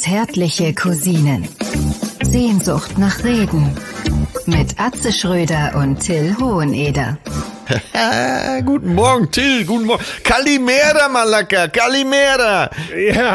Zärtliche Cousinen. Sehnsucht nach Reden. Mit Atze Schröder und Till Hoheneder. Guten Morgen, Till, guten Morgen. Kalimera, Malaka, Kalimera. Ja,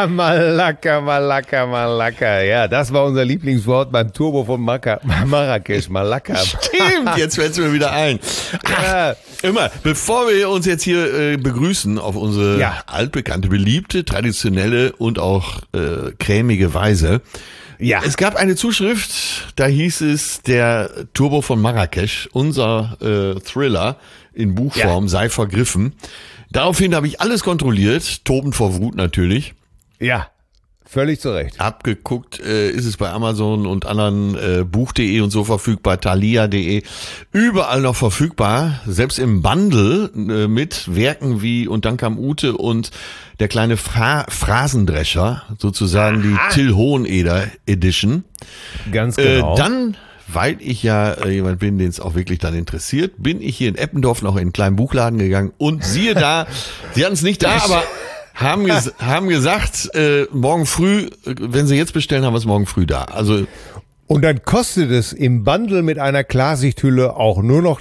Malaka. Ja, das war unser Lieblingswort beim Turbo von Marrakesch, Malaka. Stimmt, jetzt fällt es mir wieder ein. Ach, immer, bevor wir uns jetzt hier begrüßen auf unsere altbekannte, beliebte, traditionelle und auch cremige Weise. Ja. Es gab eine Zuschrift, da hieß es, der Turbo von Marrakesch, unser Thriller in Buchform, sei vergriffen. Daraufhin habe ich alles kontrolliert, tobend vor Wut natürlich. Ja, völlig zu Recht. Abgeguckt ist es bei Amazon und anderen Buch.de und so verfügbar, Thalia.de, überall noch verfügbar, selbst im Bundle mit Werken wie Und dann kam Ute und der kleine Phrasendrescher, sozusagen die Till Hoheneder Edition. Ganz genau. Dann, weil ich ja jemand bin, den es auch wirklich dann interessiert, bin ich hier in Eppendorf noch in einen kleinen Buchladen gegangen und siehe da, sie hatten es nicht da, aber haben gesagt, morgen früh, wenn sie jetzt bestellen, haben wir es morgen früh da. Also und dann kostet es im Bundle mit einer Klarsichthülle auch nur noch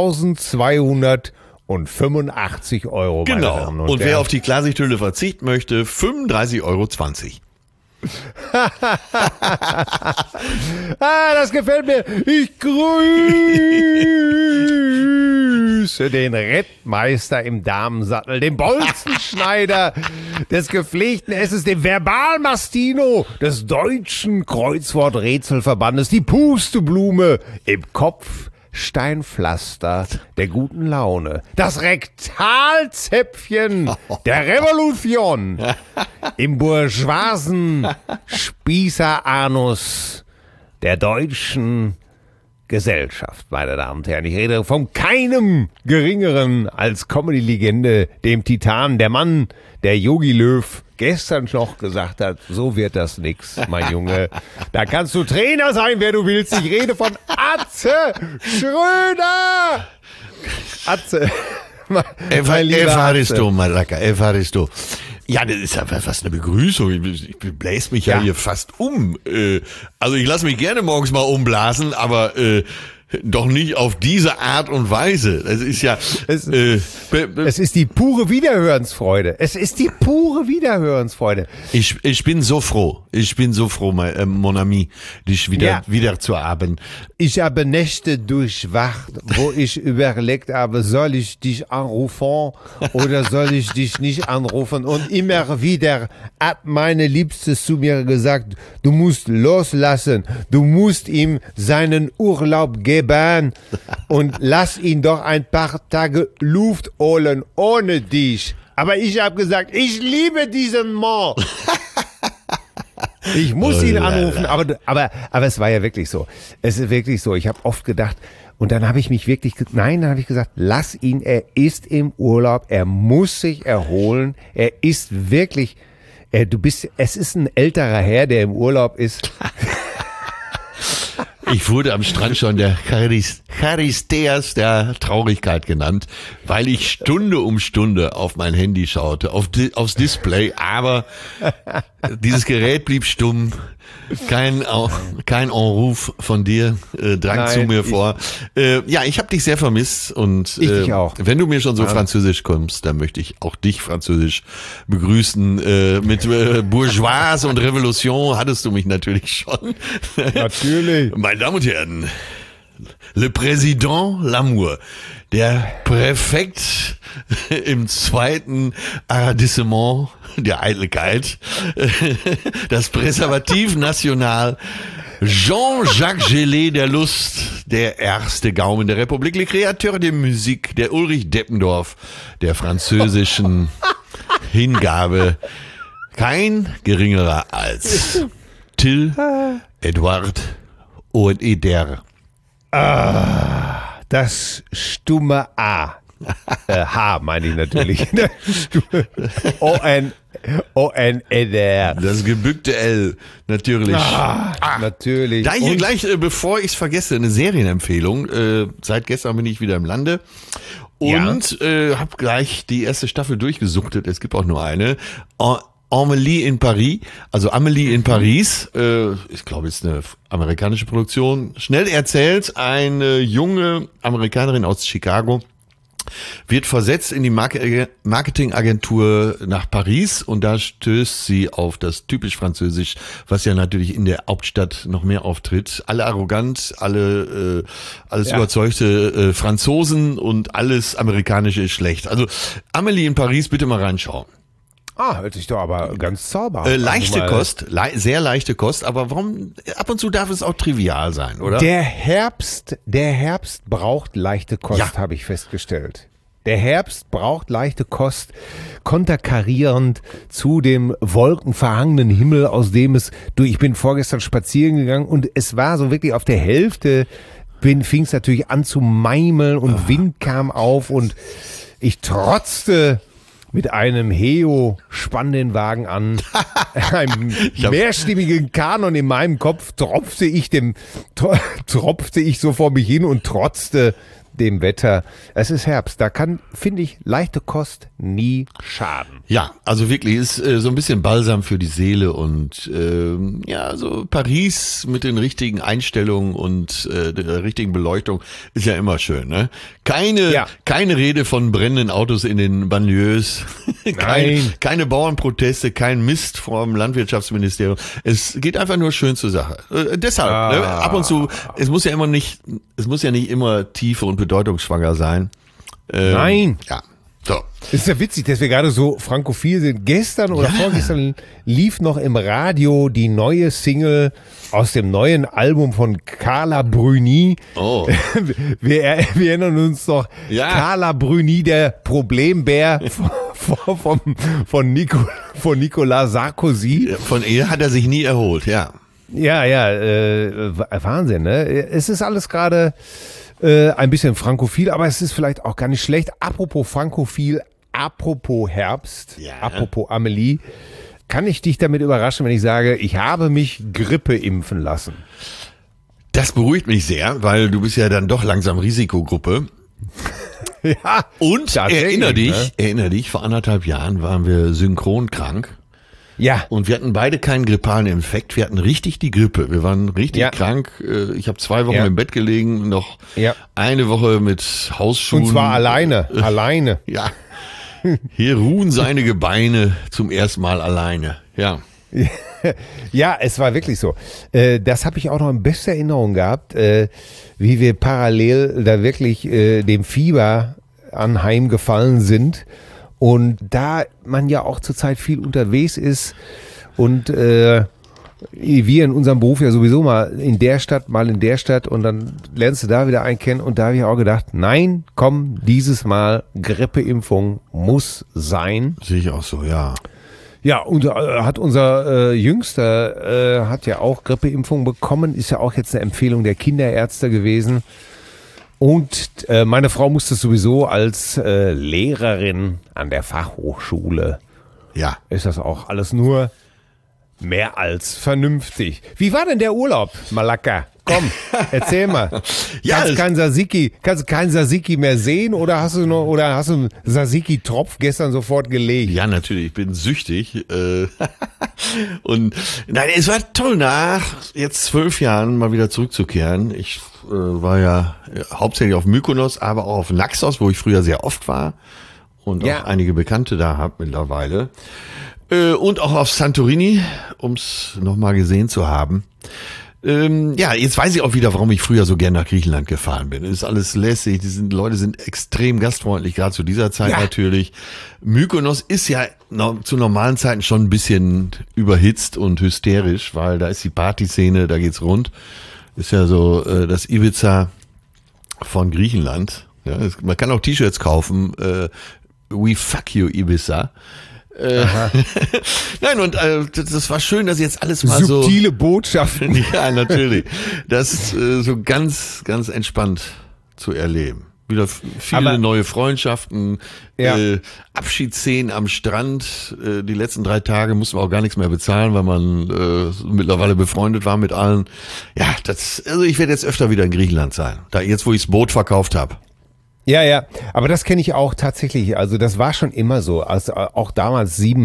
1.285 Euro. Genau. Und wer auf die Klarsichthülle verzichten möchte, 35,20 Euro. Das gefällt mir. Ich grüße den Rettmeister im Damensattel, den Bolzenschneider des gepflegten Essens, den Verbalmastino des Deutschen Kreuzworträtselverbandes, die Pusteblume im Kopf, Steinpflaster der guten Laune, das Rektalzäpfchen der Revolution im bourgeoisen Spießeranus der deutschen Gesellschaft, meine Damen und Herren. Ich rede von keinem Geringeren als Comedy-Legende, dem Titan, der Mann, der Yogi Löw gestern noch gesagt hat, so wird das nix, mein Junge. Da kannst du Trainer sein, wer du willst. Ich rede von Atze Schröder. Atze. Evaristo, Malaka, Evaristo. Ja, das ist ja fast eine Begrüßung. Ich bläse mich ja hier fast um. Also ich lasse mich gerne morgens mal umblasen, aber doch nicht auf diese Art und Weise. Das ist ja... Es ist die pure Wiederhörensfreude. Ich bin so froh. Mon Ami, dich wieder zu haben. Ich habe Nächte durchwacht, wo ich überlegt habe, soll ich dich anrufen oder soll ich dich nicht anrufen? Und immer wieder hat meine Liebste zu mir gesagt, du musst loslassen, du musst ihm seinen Urlaub geben und lass ihn doch ein paar Tage Luft holen ohne dich. Aber ich habe gesagt, ich liebe diesen Mann. Ich muss ihn anrufen, aber es war ja wirklich so. Es ist wirklich so. Ich habe oft gedacht, und dann habe ich mich wirklich, dann habe ich gesagt, lass ihn, er ist im Urlaub, er muss sich erholen, er ist wirklich, es ist ein älterer Herr, der im Urlaub ist. Ich wurde am Strand schon der Charisteas der Traurigkeit genannt, weil ich Stunde um Stunde auf mein Handy schaute, aufs Display, aber dieses Gerät blieb stumm. Kein Anruf von dir drang zu mir vor. Ich habe dich sehr vermisst und ich dich auch. Wenn du mir schon so französisch kommst, dann möchte ich auch dich französisch begrüßen. Mit Bourgeoise und Revolution hattest du mich natürlich schon. Natürlich. Meine Damen und Herren, Le Président Lamour, der Präfekt im 2. Arrondissement der Eitelkeit, das Präservativ National, Jean-Jacques Gelé der Lust, der erste Gaumen der Republik, le Créateur de Musique, der Ulrich Deppendorf der französischen Hingabe, kein geringerer als Till Edward Hoheneder. Das stumme A. H meine ich natürlich. O-N-E-D-R. Das gebückte L, natürlich. Natürlich. Da hier gleich, bevor ich es vergesse, eine Serienempfehlung. Seit gestern bin ich wieder im Lande. Und habe gleich die erste Staffel durchgesuchtet. Es gibt auch nur eine. Amélie in Paris, also Amélie in Paris, ich glaube, ist eine amerikanische Produktion. Schnell erzählt, eine junge Amerikanerin aus Chicago wird versetzt in die Marketingagentur nach Paris und da stößt sie auf das typisch Französisch, was ja natürlich in der Hauptstadt noch mehr auftritt. Alle arrogant, alles überzeugte Franzosen und alles Amerikanische ist schlecht. Also Amélie in Paris, bitte mal reinschauen. Hört sich doch aber ganz zauberhaft an. Leichte Kost, sehr leichte Kost, aber warum, ab und zu darf es auch trivial sein, oder? Der Herbst braucht leichte Kost, habe ich festgestellt. Der Herbst braucht leichte Kost, konterkarierend zu dem wolkenverhangenen Himmel, aus dem ich bin vorgestern spazieren gegangen und es war so wirklich auf der Hälfte, fing es natürlich an zu meimeln und Wind kam auf und ich trotzte mit einem Heo, spann den Wagen an, einem mehrstimmigen Kanon in meinem Kopf, tropfte ich so vor mich hin und trotzte dem Wetter. Es ist Herbst, da kann, finde ich, leichte Kost nie schaden. Ja, also wirklich ist so ein bisschen Balsam für die Seele und so Paris mit den richtigen Einstellungen und der richtigen Beleuchtung ist ja immer schön, ne? Keine Rede von brennenden Autos in den Banlieues, keine Bauernproteste, kein Mist vom Landwirtschaftsministerium. Es geht einfach nur schön zur Sache. Deshalb, ab und zu, es muss ja nicht immer tiefe und bedeutungsschwanger sein. Nein. Ja. So. Ist ja witzig, dass wir gerade so frankophil sind. Gestern oder vorgestern lief noch im Radio die neue Single aus dem neuen Album von Carla Bruni. Oh. Wir erinnern uns noch, Carla Bruni, der Problembär von Nicolas Sarkozy. Von ihr hat er sich nie erholt, ja. Ja, Wahnsinn, ne? Es ist alles gerade ein bisschen frankophil, aber es ist vielleicht auch gar nicht schlecht. Apropos frankophil, apropos Herbst, apropos Amélie, kann ich dich damit überraschen, wenn ich sage, ich habe mich Grippe impfen lassen? Das beruhigt mich sehr, weil du bist ja dann doch langsam Risikogruppe. Ja. Und erinner dich, vor 1,5 Jahren waren wir synchron krank. Ja. Und wir hatten beide keinen grippalen Infekt. Wir hatten richtig die Grippe. Wir waren richtig krank. Ich habe 2 Wochen im Bett gelegen, noch eine Woche mit Hausschuhen. Und zwar alleine. Ja. Hier ruhen seine Gebeine zum ersten Mal alleine. Ja. Ja, es war wirklich so. Das habe ich auch noch in bester Erinnerung gehabt, wie wir parallel da wirklich dem Fieber anheimgefallen sind. Und da man ja auch zurzeit viel unterwegs ist und wir in unserem Beruf ja sowieso mal in der Stadt und dann lernst du da wieder einen kennen und da habe ich auch gedacht, nein, komm, dieses Mal Grippeimpfung muss sein. Sehe ich auch so, ja. Ja, und hat unser Jüngster hat ja auch Grippeimpfung bekommen, ist ja auch jetzt eine Empfehlung der Kinderärzte gewesen. Und meine Frau musste sowieso als Lehrerin an der Fachhochschule. Ja. Ist das auch alles nur mehr als vernünftig. Wie war denn der Urlaub, Malaka? Komm, erzähl mal. Kannst du kein Tzatziki mehr sehen oder hast du einen Tzatziki-Tropf gestern sofort gelegt? Ja, natürlich, ich bin süchtig. Und nein, es war toll, nach jetzt 12 Jahren mal wieder zurückzukehren. Ich war ja hauptsächlich auf Mykonos, aber auch auf Naxos, wo ich früher sehr oft war und auch einige Bekannte da habe mittlerweile. Und auch auf Santorini, ums nochmal gesehen zu haben. Jetzt weiß ich auch wieder, warum ich früher so gern nach Griechenland gefahren bin. Es ist alles lässig, Leute sind extrem gastfreundlich, gerade zu dieser Zeit natürlich. Mykonos ist ja zu normalen Zeiten schon ein bisschen überhitzt und hysterisch, weil da ist die Partyszene, da geht's rund. Ist ja so das Ibiza von Griechenland. Ja, man kann auch T-Shirts kaufen, We fuck you Ibiza. Nein, und das war schön, dass jetzt alles mal so... Subtile Botschaften. Ja, natürlich. Das so ganz, ganz entspannt zu erleben. Wieder viele neue Freundschaften, Abschiedsszenen am Strand. Die letzten 3 Tage mussten wir auch gar nichts mehr bezahlen, weil man mittlerweile befreundet war mit allen. Ja, also ich werde jetzt öfter wieder in Griechenland sein. Da jetzt, wo ich das Boot verkauft habe. Ja, aber das kenne ich auch tatsächlich. Also das war schon immer so. Also auch damals 7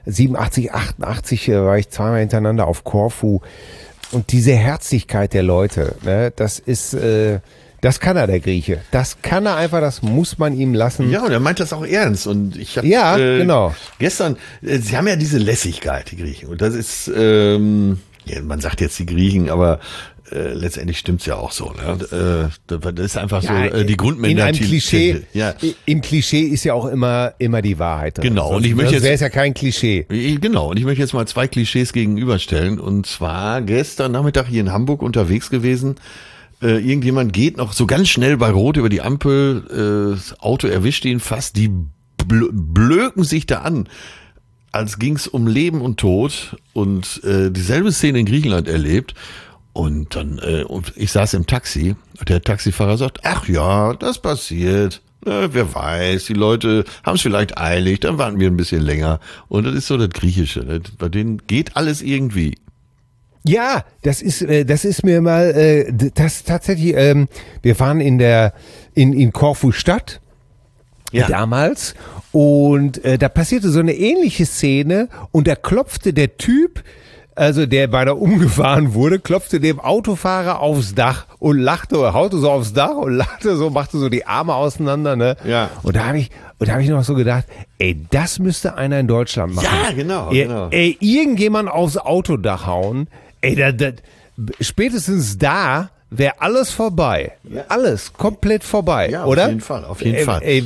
87, 88 war ich zweimal hintereinander auf Korfu. Und diese Herzlichkeit der Leute, ne, das ist, das kann er, der Grieche. Das kann er einfach, das muss man ihm lassen. Ja, und er meint das auch ernst. Und ich habe genau. Gestern, sie haben ja diese Lässigkeit, die Griechen. Und das ist, man sagt jetzt die Griechen, aber letztendlich stimmt's ja auch so. Ne? Das ist einfach so die Grundmentalität. In einem Klischee, im Klischee ist ja auch immer die Wahrheit drin. Genau. Und ich möchte jetzt, wäre es ja kein Klischee. Genau. Und ich möchte jetzt mal 2 Klischees gegenüberstellen. Und zwar gestern Nachmittag hier in Hamburg unterwegs gewesen. Irgendjemand geht noch so ganz schnell bei Rot über die Ampel. Das Auto erwischt ihn fast. Die blöken sich da an, als ging's um Leben und Tod. Und dieselbe Szene in Griechenland erlebt. Und dann, ich saß im Taxi, der Taxifahrer sagt, ach ja, das passiert. Wer weiß, die Leute haben es vielleicht eilig, dann warten wir ein bisschen länger. Und das ist so das Griechische, bei denen geht alles irgendwie. Ja, das ist mir mal, das tatsächlich, wir waren in Korfu Stadt, damals, und da passierte so eine ähnliche Szene, und da klopfte der Typ, also der beinahe umgefahren wurde, klopfte dem Autofahrer aufs Dach und lachte, haute so aufs Dach und lachte so, machte so die Arme auseinander, ne? Ja. Und da habe ich noch so gedacht, ey, das müsste einer in Deutschland machen. Ja, genau. Ey, irgendjemand aufs Autodach hauen, ey, spätestens da wäre alles vorbei. Ja. Alles komplett vorbei, ja, oder? Auf jeden Fall. Ey,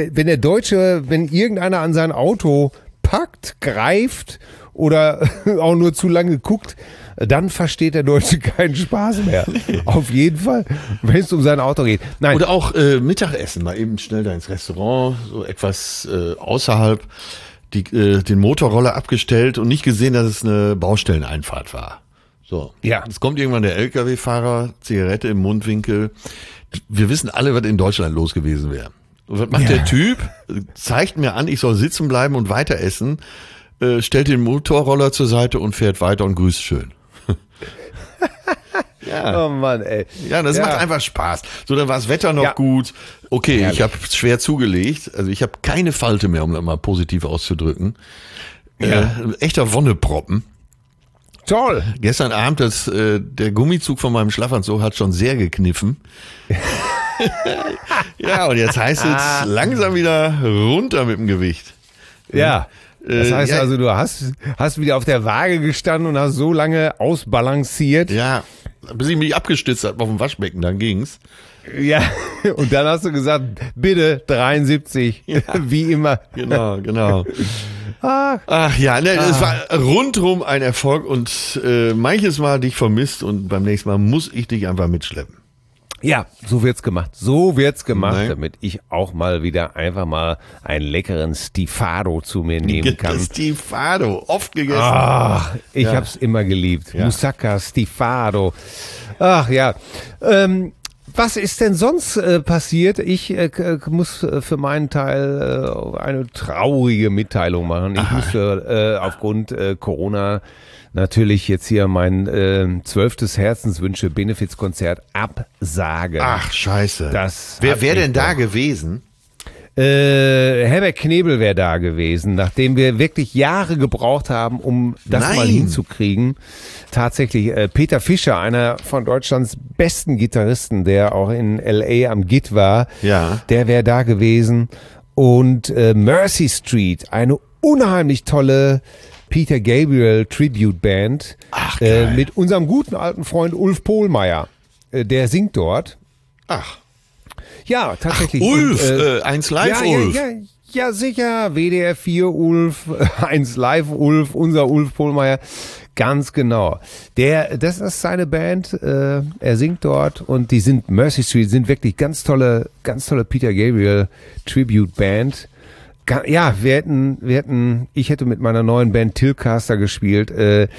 wenn irgendeiner an sein Auto packt, greift oder auch nur zu lange guckt, dann versteht der Deutsche keinen Spaß mehr. Auf jeden Fall, wenn es um sein Auto geht. Nein. Oder auch Mittagessen, mal eben schnell da ins Restaurant, so etwas außerhalb, den Motorroller abgestellt und nicht gesehen, dass es eine Baustelleneinfahrt war. So. Ja. Jetzt kommt irgendwann der LKW-Fahrer, Zigarette im Mundwinkel. Wir wissen alle, was in Deutschland los gewesen wäre. Und was macht der Typ? Zeigt mir an, ich soll sitzen bleiben und weiter essen. Stellt den Motorroller zur Seite und fährt weiter und grüßt schön. Ja. Oh Mann, ey. Ja, das macht einfach Spaß. So, dann war das Wetter noch gut. Okay, ich habe schwer zugelegt. Also ich habe keine Falte mehr, um das mal positiv auszudrücken. Echter Wonneproppen. Toll. Gestern Abend, der Gummizug von meinem Schlafanzug hat schon sehr gekniffen. Ja, und jetzt heißt es langsam wieder runter mit dem Gewicht. Ja. Das heißt also, du hast wieder auf der Waage gestanden und hast so lange ausbalanciert. Ja, bis ich mich abgestützt habe auf dem Waschbecken, dann ging's. Ja, und dann hast du gesagt, bitte 73, wie immer. Genau. Ach ja, es war rundrum ein Erfolg und manches Mal dich vermisst und beim nächsten Mal muss ich dich einfach mitschleppen. Ja, so wird's gemacht, damit ich auch mal wieder einfach mal einen leckeren Stifado zu mir nehmen kann. Stifado, oft gegessen. Ach, ich hab's immer geliebt. Ja. Moussaka, Stifado. Ach ja. Was ist denn sonst passiert? Ich muss für meinen Teil eine traurige Mitteilung machen. Ich musste aufgrund Corona natürlich jetzt hier mein 12. Herzenswünsche-Benefizkonzert absagen. Ach, scheiße. Wer wäre denn da gewesen? Herbert Knebel wäre da gewesen, nachdem wir wirklich Jahre gebraucht haben, um das mal hinzukriegen. Tatsächlich, Peter Fischer, einer von Deutschlands besten Gitarristen, der auch in L.A. am Git war, der wäre da gewesen. Und Mercy Street, eine unheimlich tolle Peter Gabriel Tribute Band mit unserem guten alten Freund Ulf Pohlmeier. Der singt dort. Ach. Ja, tatsächlich. Ach, Ulf, 1 Live Ulf. Ja, sicher. WDR 4 Ulf, 1 Live Ulf, unser Ulf Pohlmeier. Ganz genau. Das ist seine Band. Er singt dort und die sind Mercy Street, sind wirklich ganz tolle Peter Gabriel Tribute Band. Ja, ich hätte mit meiner neuen Band Tilcaster gespielt.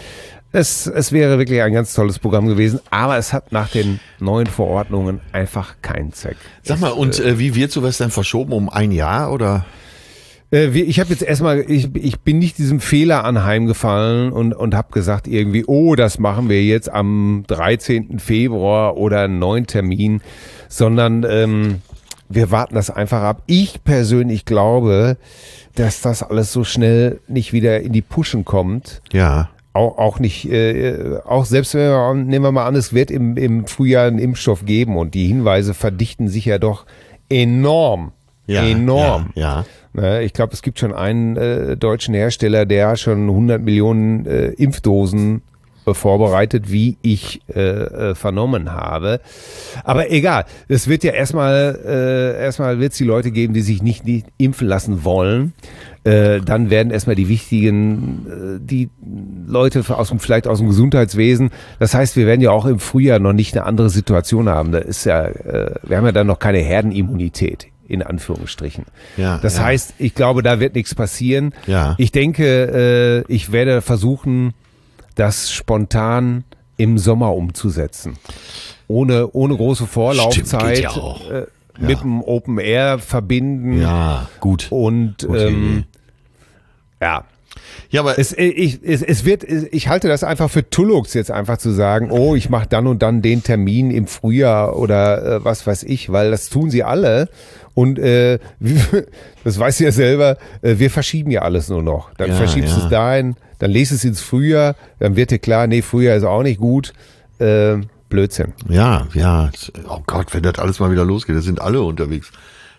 Es wäre wirklich ein ganz tolles Programm gewesen, aber es hat nach den neuen Verordnungen einfach keinen Zweck. Sag mal, und wie wird sowas dann verschoben, um 1 Jahr oder? Ich habe jetzt erstmal, ich bin nicht diesem Fehler anheimgefallen und habe gesagt irgendwie, das machen wir jetzt am 13. Februar oder einen neuen Termin, sondern wir warten das einfach ab. Ich persönlich glaube, dass das alles so schnell nicht wieder in die Puschen kommt. Ja. Auch nicht, auch selbst wenn nehmen wir mal an, es wird im Frühjahr einen Impfstoff geben und die Hinweise verdichten sich ja doch enorm. Ja, enorm. Ja. Ich glaube, es gibt schon einen deutschen Hersteller, der schon 100 Millionen Impfdosen vorbereitet, wie ich vernommen habe. Aber egal, es wird ja erstmal wird es die Leute geben, die sich nicht impfen lassen wollen. Dann werden erstmal die wichtigen, die Leute vielleicht aus dem Gesundheitswesen. Das heißt, wir werden ja auch im Frühjahr noch nicht eine andere Situation haben. Da ist ja, wir haben ja dann noch keine Herdenimmunität, in Anführungsstrichen. Ja, das heißt, ich glaube, da wird nichts passieren. Ja. Ich denke, ich werde versuchen, das spontan im Sommer umzusetzen. Ohne große Vorlaufzeit. Stimmt, geht ja auch. Mit dem Open Air verbinden. Ja, gut. Und ja. Ja, aber ich halte das einfach für Tullux, jetzt einfach zu sagen, oh, ich mache dann und dann den Termin im Frühjahr oder was weiß ich, weil das tun sie alle. Und das weißt du ja selber, wir verschieben ja alles nur noch. Dann verschiebst du es dahin, dann lest es ins Frühjahr, dann wird dir klar, nee, Frühjahr ist auch nicht gut. Blödsinn. Ja. Oh Gott, wenn das alles mal wieder losgeht, da sind alle unterwegs.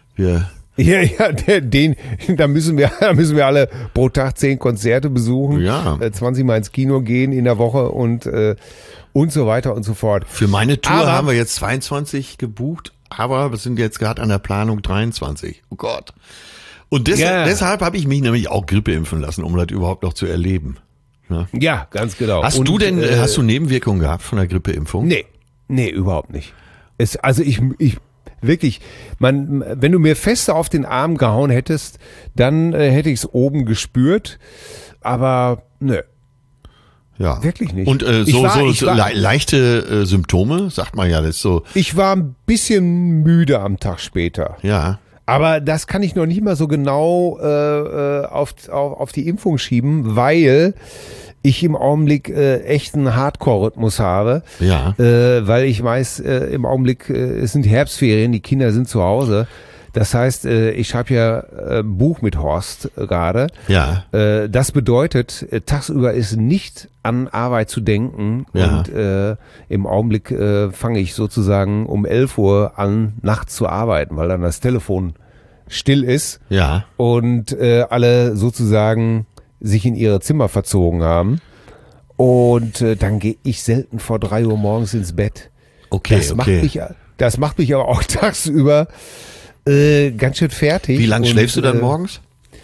Da müssen wir alle pro Tag 10 Konzerte besuchen, 20 Mal ins Kino gehen in der Woche und so weiter und so fort. Für meine Tour haben wir jetzt 22 gebucht, aber wir sind jetzt gerade an der Planung 23. Oh Gott. Und deshalb habe ich mich nämlich auch Grippe impfen lassen, um das überhaupt noch zu erleben. Ja, ganz genau. Hast du Nebenwirkungen gehabt von der Grippeimpfung? Nee, überhaupt nicht. Wirklich, wenn du mir fester auf den Arm gehauen hättest, dann hätte ich es oben gespürt, aber nö. Ja. Wirklich nicht. Und leichte Symptome, sagt man ja, das ist so. Ich war ein bisschen müde am Tag später. Ja. Aber das kann ich noch nicht mal so genau auf die Impfung schieben, weil ich im Augenblick echt einen Hardcore-Rhythmus habe. Ja. Weil ich weiß, im Augenblick, es sind Herbstferien, die Kinder sind zu Hause. Das heißt, ich schreibe ja ein Buch mit Horst gerade. Ja. Das bedeutet, tagsüber ist nicht an Arbeit zu denken. Ja. Und im Augenblick fange ich sozusagen um 11 Uhr an, nachts zu arbeiten, weil dann das Telefon still ist. Ja. Und alle sozusagen sich in ihre Zimmer verzogen haben. Und dann gehe ich selten vor 3 Uhr morgens ins Bett. Okay, das macht mich aber auch tagsüber ganz schön fertig. Wie lange schläfst du dann morgens?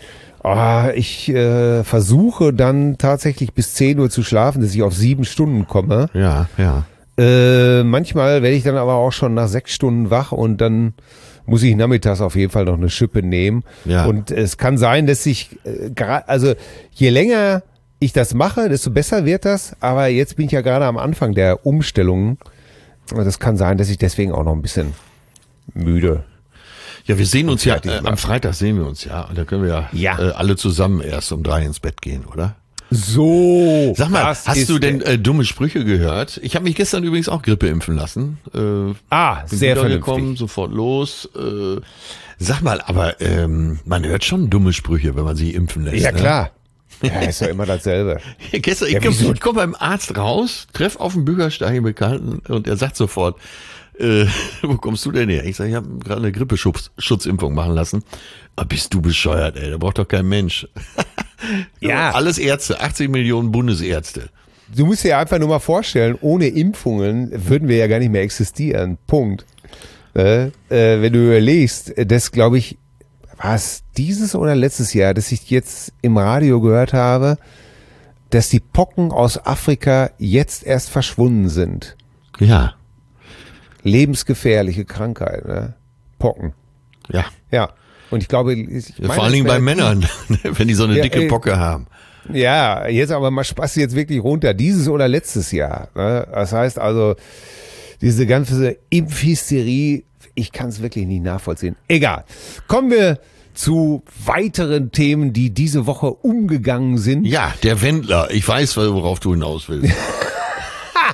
Ich versuche dann tatsächlich bis 10 Uhr zu schlafen, dass ich auf 7 Stunden komme. Ja. Manchmal werde ich dann aber auch schon nach 6 Stunden wach und dann muss ich nachmittags auf jeden Fall noch eine Schippe nehmen. Ja. Und es kann sein, dass ich also je länger ich das mache, desto besser wird das. Aber jetzt bin ich ja gerade am Anfang der Umstellung. Das kann sein, dass ich deswegen auch noch ein bisschen müde. Ja, wir sehen uns ja, am Freitag sehen wir uns ja. Und da können wir alle zusammen erst um 3 ins Bett gehen, oder? So. Sag mal, hast du denn dumme Sprüche gehört? Ich habe mich gestern übrigens auch Grippe impfen lassen. Bin sehr gekommen, sofort los. Sag mal, aber man hört schon dumme Sprüche, wenn man sich impfen lässt. Ja, klar. Ja, ist ja immer dasselbe. Gestern, ich komm beim Arzt raus, treff auf dem Bürgersteig einen Bekannten und er sagt sofort, wo kommst du denn her? Ich sage, ich habe gerade eine Grippeschutzimpfung machen lassen. Aber bist du bescheuert, ey? Da braucht doch kein Mensch. Ja. Alles Ärzte, 80 Millionen Bundesärzte. Du musst dir einfach nur mal vorstellen, ohne Impfungen würden wir ja gar nicht mehr existieren. Punkt. Wenn du überlegst, das glaube ich, war es dieses oder letztes Jahr, dass ich jetzt im Radio gehört habe, dass die Pocken aus Afrika jetzt erst verschwunden sind. Ja. Lebensgefährliche Krankheit, ne? Pocken. Ja. Ja. Und ich glaube, vor allen Dingen bei Männern, wenn die so eine dicke Pocke haben. Ja, jetzt aber mal Spaß jetzt wirklich runter. Dieses oder letztes Jahr. Ne? Das heißt also, diese ganze Impfhysterie, ich kann es wirklich nicht nachvollziehen. Egal. Kommen wir zu weiteren Themen, die diese Woche umgegangen sind. Ja, der Wendler. Ich weiß, worauf du hinaus willst.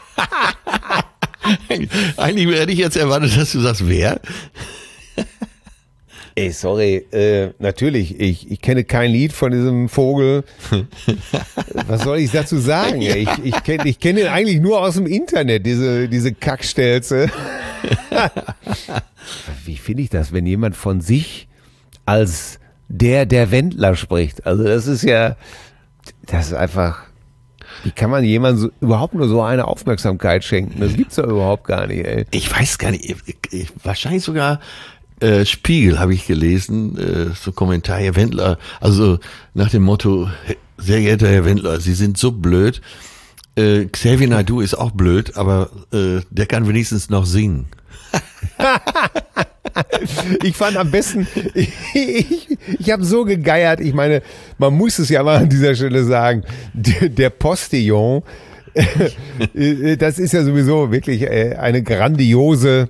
Eigentlich hätte ich jetzt erwartet, dass du sagst, wer? Ey, sorry, natürlich, ich kenne kein Lied von diesem Vogel. Was soll ich dazu sagen? Ja. Ich kenne ihn eigentlich nur aus dem Internet, diese Kackstelze. Wie finde ich das, wenn jemand von sich als der Wendler spricht? Also das ist einfach, wie kann man jemandem überhaupt nur so eine Aufmerksamkeit schenken? Das gibt's doch überhaupt gar nicht, ey. Ich weiß gar nicht, wahrscheinlich sogar Spiegel habe ich gelesen, so Kommentar, Herr Wendler, also nach dem Motto, sehr geehrter Herr Wendler, Sie sind so blöd, Xavier Naidoo ist auch blöd, aber der kann wenigstens noch singen. Ich fand am besten, ich habe so gegeiert, ich meine, man muss es ja mal an dieser Stelle sagen, der Postillon, das ist ja sowieso wirklich eine grandiose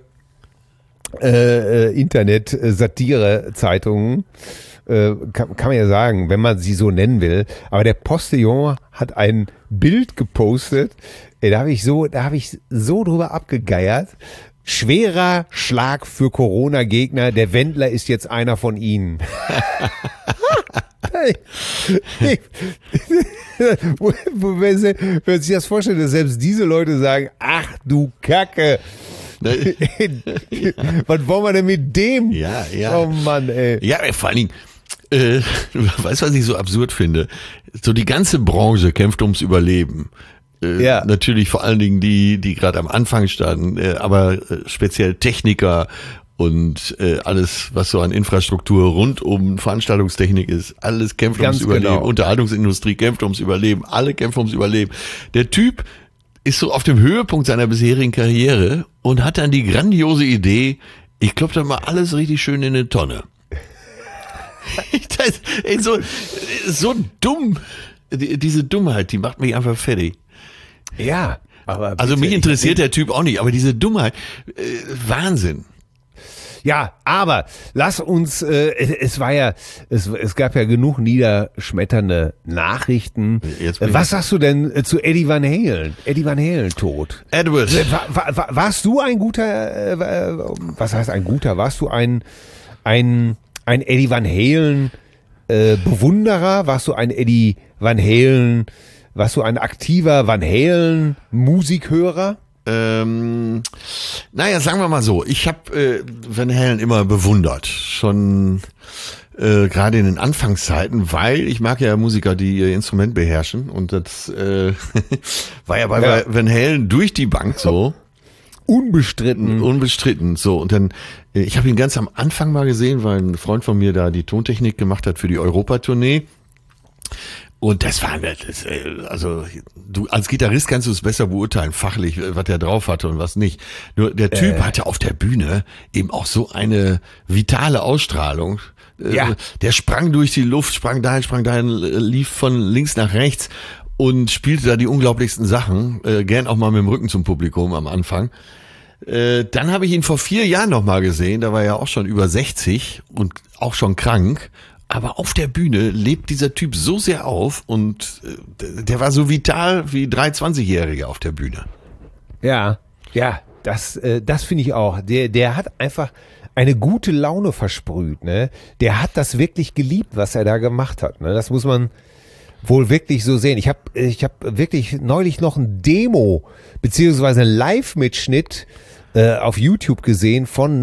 Internet-Satire-Zeitung, kann man ja sagen, wenn man sie so nennen will. Aber der Postillon hat ein Bild gepostet, da habe ich so drüber abgegeiert. Schwerer Schlag für Corona-Gegner, der Wendler ist jetzt einer von ihnen. Wenn sich das vorstellt, dass selbst diese Leute sagen, ach du Kacke, was wollen wir denn mit dem? Ja. Oh Mann, ey. Ja, vor allen Dingen, weißt du, was ich so absurd finde? So die ganze Branche kämpft ums Überleben. Ja. Natürlich vor allen Dingen die gerade am Anfang standen, aber speziell Techniker und alles, was so an Infrastruktur rund um Veranstaltungstechnik ist, alles kämpft ums Überleben. Genau. Unterhaltungsindustrie kämpft ums Überleben, alle kämpfen ums Überleben. Der Typ ist so auf dem Höhepunkt seiner bisherigen Karriere und hat dann die grandiose Idee, ich klopp da mal alles richtig schön in eine Tonne. So dumm. Diese Dummheit, die macht mich einfach fertig. Ja, aber also mich interessiert der Typ auch nicht, aber diese Dummheit, Wahnsinn. Ja, aber lass uns, es gab ja genug niederschmetternde Nachrichten. Was sagst du denn zu Eddie Van Halen? Eddie Van Halen tot. Edward. Warst du ein guter, was heißt ein guter? Warst du ein Eddie Van Halen Bewunderer? Warst du ein Eddie Van Halen, warst du ein aktiver Van Halen Musikhörer? Naja, sagen wir mal so, ich habe Van Halen immer bewundert, schon gerade in den Anfangszeiten, weil ich mag ja Musiker, die ihr Instrument beherrschen und das war ja bei Van Halen durch die Bank so. Unbestritten, so. Und dann, ich habe ihn ganz am Anfang mal gesehen, weil ein Freund von mir da die Tontechnik gemacht hat für die Europatournee. Und das war, also du als Gitarrist kannst du es besser beurteilen, fachlich, was der drauf hatte und was nicht. Nur der Typ hatte auf der Bühne eben auch so eine vitale Ausstrahlung. Ja. Der sprang durch die Luft, sprang dahin, lief von links nach rechts und spielte da die unglaublichsten Sachen, gern auch mal mit dem Rücken zum Publikum am Anfang. Dann habe ich ihn vor 4 Jahren noch mal gesehen, da war er auch schon über 60 und auch schon krank. Aber auf der Bühne lebt dieser Typ so sehr auf und der war so vital wie 3 20-Jährige auf der Bühne. Ja, das finde ich auch. Der hat einfach eine gute Laune versprüht, ne? Der hat das wirklich geliebt, was er da gemacht hat, ne? Das muss man wohl wirklich so sehen. Ich hab wirklich neulich noch ein Demo beziehungsweise einen Live-Mitschnitt auf YouTube gesehen von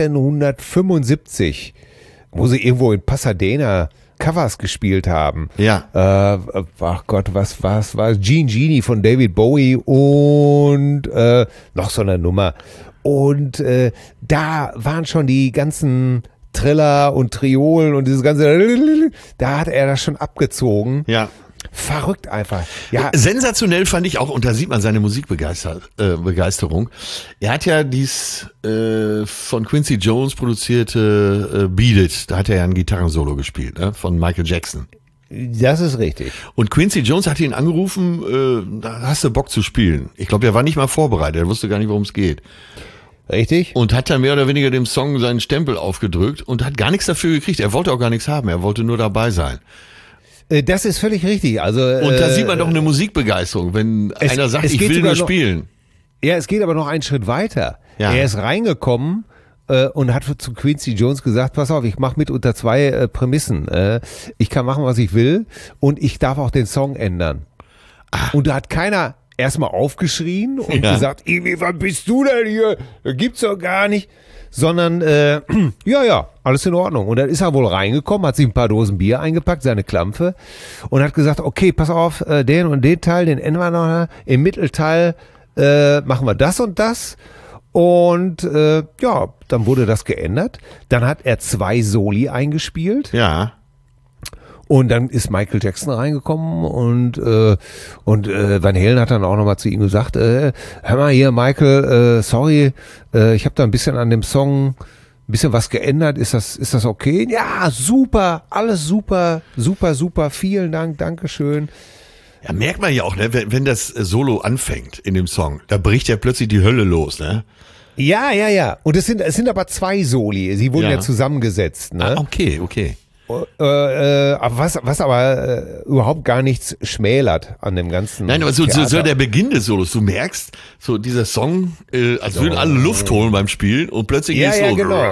1975. Wo sie irgendwo in Pasadena Covers gespielt haben. Ja. Ach Gott, was war Gene Genie von David Bowie und noch so eine Nummer. Und da waren schon die ganzen Triller und Triolen und dieses ganze, da hat er das schon abgezogen. Ja. Verrückt einfach. Ja. Sensationell fand ich auch, und da sieht man seine Musikbegeisterung. Er hat ja dies von Quincy Jones produzierte Beat It, da hat er ja ein Gitarrensolo gespielt, ne, von Michael Jackson. Das ist richtig. Und Quincy Jones hat ihn angerufen, da hast du Bock zu spielen. Ich glaube, der war nicht mal vorbereitet, er wusste gar nicht, worum es geht. Richtig. Und hat dann mehr oder weniger dem Song seinen Stempel aufgedrückt und hat gar nichts dafür gekriegt. Er wollte auch gar nichts haben, er wollte nur dabei sein. Das ist völlig richtig. Also, und da sieht man doch eine Musikbegeisterung, wenn einer sagt, ich will nur spielen. Ja, es geht aber noch einen Schritt weiter. Ja. Er ist reingekommen und hat zu Quincy Jones gesagt, pass auf, ich mache mit unter zwei Prämissen. Ich kann machen, was ich will und ich darf auch den Song ändern. Und da hat keiner erstmal aufgeschrien und gesagt, wann bist du denn hier? Das gibt's doch gar nicht. Sondern, ja, alles in Ordnung. Und dann ist er wohl reingekommen, hat sich ein paar Dosen Bier eingepackt, seine Klampfe, und hat gesagt, okay, pass auf, den und den Teil, den ändern wir noch, im Mittelteil machen wir das und das. Und ja, dann wurde das geändert. Dann hat er 2 Soli eingespielt. Ja. Und dann ist Michael Jackson reingekommen und Van Halen hat dann auch nochmal zu ihm gesagt, hör mal hier Michael, sorry, ich habe da ein bisschen an dem Song ein bisschen was geändert, ist das okay? Ja, super, alles super, vielen Dank, Dankeschön. Ja, merkt man ja auch, ne, wenn das Solo anfängt in dem Song, da bricht ja plötzlich die Hölle los, ne? Ja. Und es sind aber 2 Soli, sie wurden ja zusammengesetzt, ne? Ah, okay. Was aber überhaupt gar nichts schmälert an dem ganzen. Nein, aber so der Beginn des Solos, du merkst, so dieser Song, als würden alle Luft holen beim Spielen und plötzlich geht's los. Genau.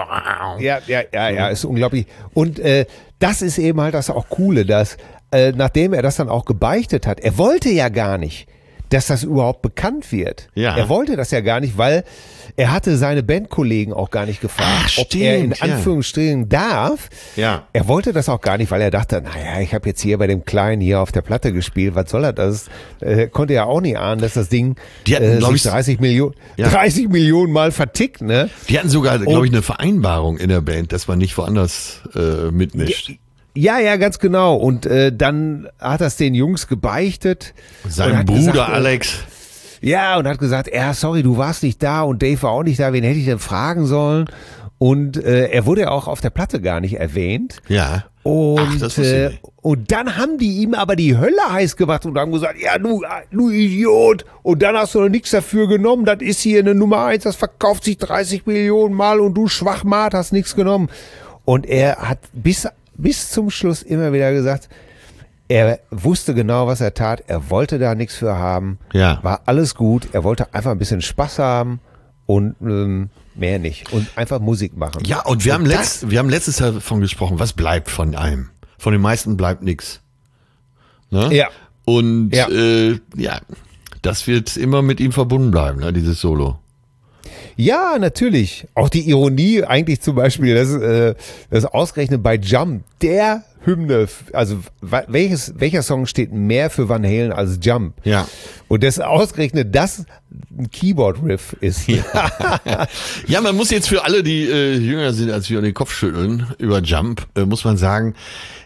Ja, ist unglaublich. Und das ist eben halt das auch Coole, dass nachdem er das dann auch gebeichtet hat, er wollte ja gar nicht, dass das überhaupt bekannt wird. Ja. Er wollte das ja gar nicht, weil er hatte seine Bandkollegen auch gar nicht gefragt, ob er in Anführungsstrichen darf. Ja. Er wollte das auch gar nicht, weil er dachte, naja, ich habe jetzt hier bei dem Kleinen hier auf der Platte gespielt, was soll er das? Konnte ja auch nicht ahnen, dass das Ding die hatten, 30 Millionen Mal vertickt, ne? Die hatten sogar, glaube ich, eine Vereinbarung in der Band, dass man nicht woanders mitmischt. Ja, ganz genau. Und dann hat er es den Jungs gebeichtet. Sein Bruder gesagt, Alex. Ja, und hat gesagt, sorry, du warst nicht da und Dave war auch nicht da, wen hätte ich denn fragen sollen? Und er wurde ja auch auf der Platte gar nicht erwähnt. Ja. Und, und dann haben die ihm aber die Hölle heiß gemacht und haben gesagt, ja, du Idiot. Und dann hast du noch nichts dafür genommen. Das ist hier eine Nummer 1, das verkauft sich 30 Millionen Mal und du Schwachmat hast nichts genommen. Und er hat bis zum Schluss immer wieder gesagt, er wusste genau, was er tat. Er wollte da nichts für haben. Ja. War alles gut. Er wollte einfach ein bisschen Spaß haben und mehr nicht. Und einfach Musik machen. Ja, und wir haben letztes Jahr davon gesprochen, was bleibt von einem? Von den meisten bleibt nichts. Ne? Ja. Und das wird immer mit ihm verbunden bleiben, ne, dieses Solo. Ja, natürlich. Auch die Ironie eigentlich zum Beispiel, das ausgerechnet bei Jump, der Hymne, also welcher Song steht mehr für Van Halen als Jump? Ja. Und das ausgerechnet das ein Keyboard-Riff ist. Ja, man muss jetzt für alle, die jünger sind als wir, den Kopf schütteln über Jump, muss man sagen,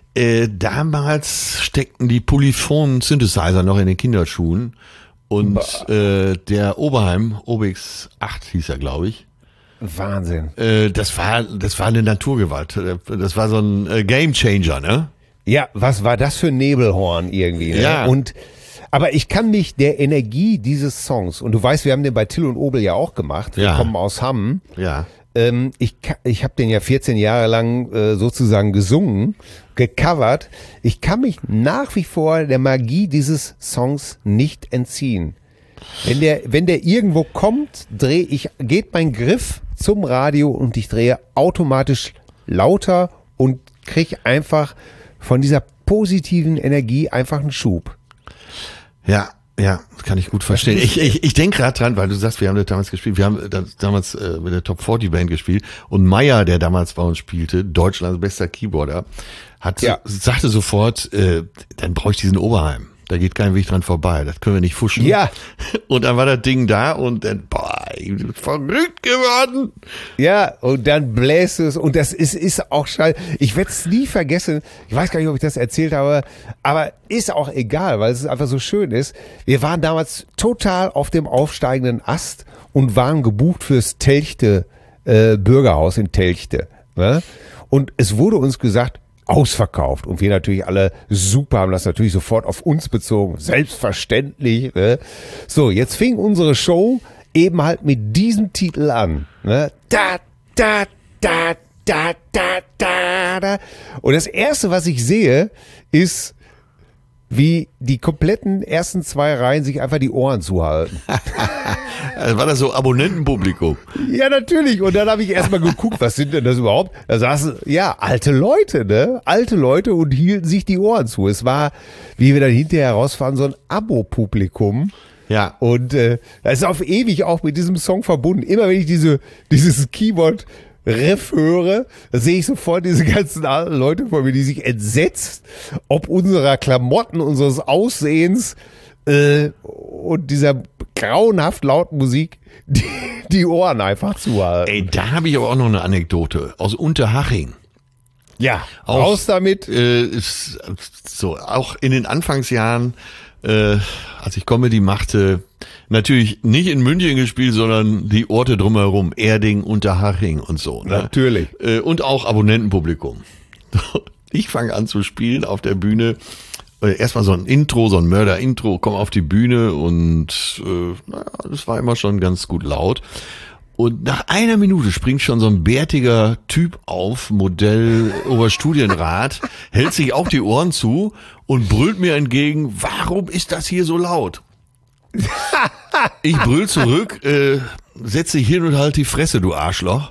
damals steckten die polyphonen Synthesizer noch in den Kinderschuhen. Und der Oberheim, Obix 8 hieß er, glaube ich. Wahnsinn. Das war eine Naturgewalt. Das war so ein Gamechanger, ne? Ja, was war das für ein Nebelhorn irgendwie, ne? Ja. Aber ich kann mich der Energie dieses Songs, und du weißt, wir haben den bei Till und Obel ja auch gemacht, wir kommen aus Hamm. Ja. Ich habe den ja 14 Jahre lang sozusagen gesungen, gecovert. Ich kann mich nach wie vor der Magie dieses Songs nicht entziehen. Wenn der irgendwo kommt, geht mein Griff zum Radio und ich drehe automatisch lauter und kriege einfach von dieser positiven Energie einfach einen Schub. Ja, das kann ich gut verstehen. Ich denke gerade dran, weil du sagst, wir haben das damals gespielt, wir haben das damals mit der Top 40 Band gespielt und Meyer, der damals bei uns spielte, Deutschlands bester Keyboarder, sagte sofort, dann brauche ich diesen Oberheim. Da geht kein Weg dran vorbei. Das können wir nicht fuschen. Ja. Und dann war das Ding da und dann, ich bin verrückt geworden. Ja, und dann bläst es und das ist auch scheiße. Ich werde es nie vergessen. Ich weiß gar nicht, ob ich das erzählt habe, aber ist auch egal, weil es einfach so schön ist. Wir waren damals total auf dem aufsteigenden Ast und waren gebucht fürs Telchte Bürgerhaus in Telchte. Ne? Und es wurde uns gesagt, ausverkauft. Und wir natürlich alle super, haben das natürlich sofort auf uns bezogen. Selbstverständlich. Ne? So, jetzt fing unsere Show eben halt mit diesem Titel an. Ne? Da, da, da, da, da, da, da. Und das Erste, was ich sehe, ist wie die kompletten ersten 2 Reihen sich einfach die Ohren zuhalten. War das so Abonnentenpublikum? Ja, natürlich. Und dann habe ich erstmal geguckt, was sind denn das überhaupt? Da saßen, alte Leute, ne? Alte Leute und hielten sich die Ohren zu. Es war, wie wir dann hinterher herausfahren, so ein Abo-Publikum. Ja. Und das ist auf ewig auch mit diesem Song verbunden. Immer wenn ich dieses Keyboard-Riff höre, da sehe ich sofort diese ganzen alten Leute vor mir, die sich entsetzt, ob unserer Klamotten, unseres Aussehens und dieser grauenhaft lauten Musik die Ohren einfach zuhalten. Ey, da habe ich aber auch noch eine Anekdote aus Unterhaching. Ja, auch, raus damit. Auch in den Anfangsjahren, als ich Comedy machte, natürlich nicht in München gespielt, sondern die Orte drumherum, Erding, Unterhaching und so. Ne? Natürlich. Und auch Abonnentenpublikum. Ich fange an zu spielen auf der Bühne. Erstmal so ein Intro, so ein Mörder-Intro, komm auf die Bühne und das war immer schon ganz gut laut. Und nach einer Minute springt schon so ein bärtiger Typ auf, Modell Oberstudienrat, hält sich auch die Ohren zu und brüllt mir entgegen, warum ist das hier so laut? Ich brüll zurück, setz dich hin und halt die Fresse, du Arschloch.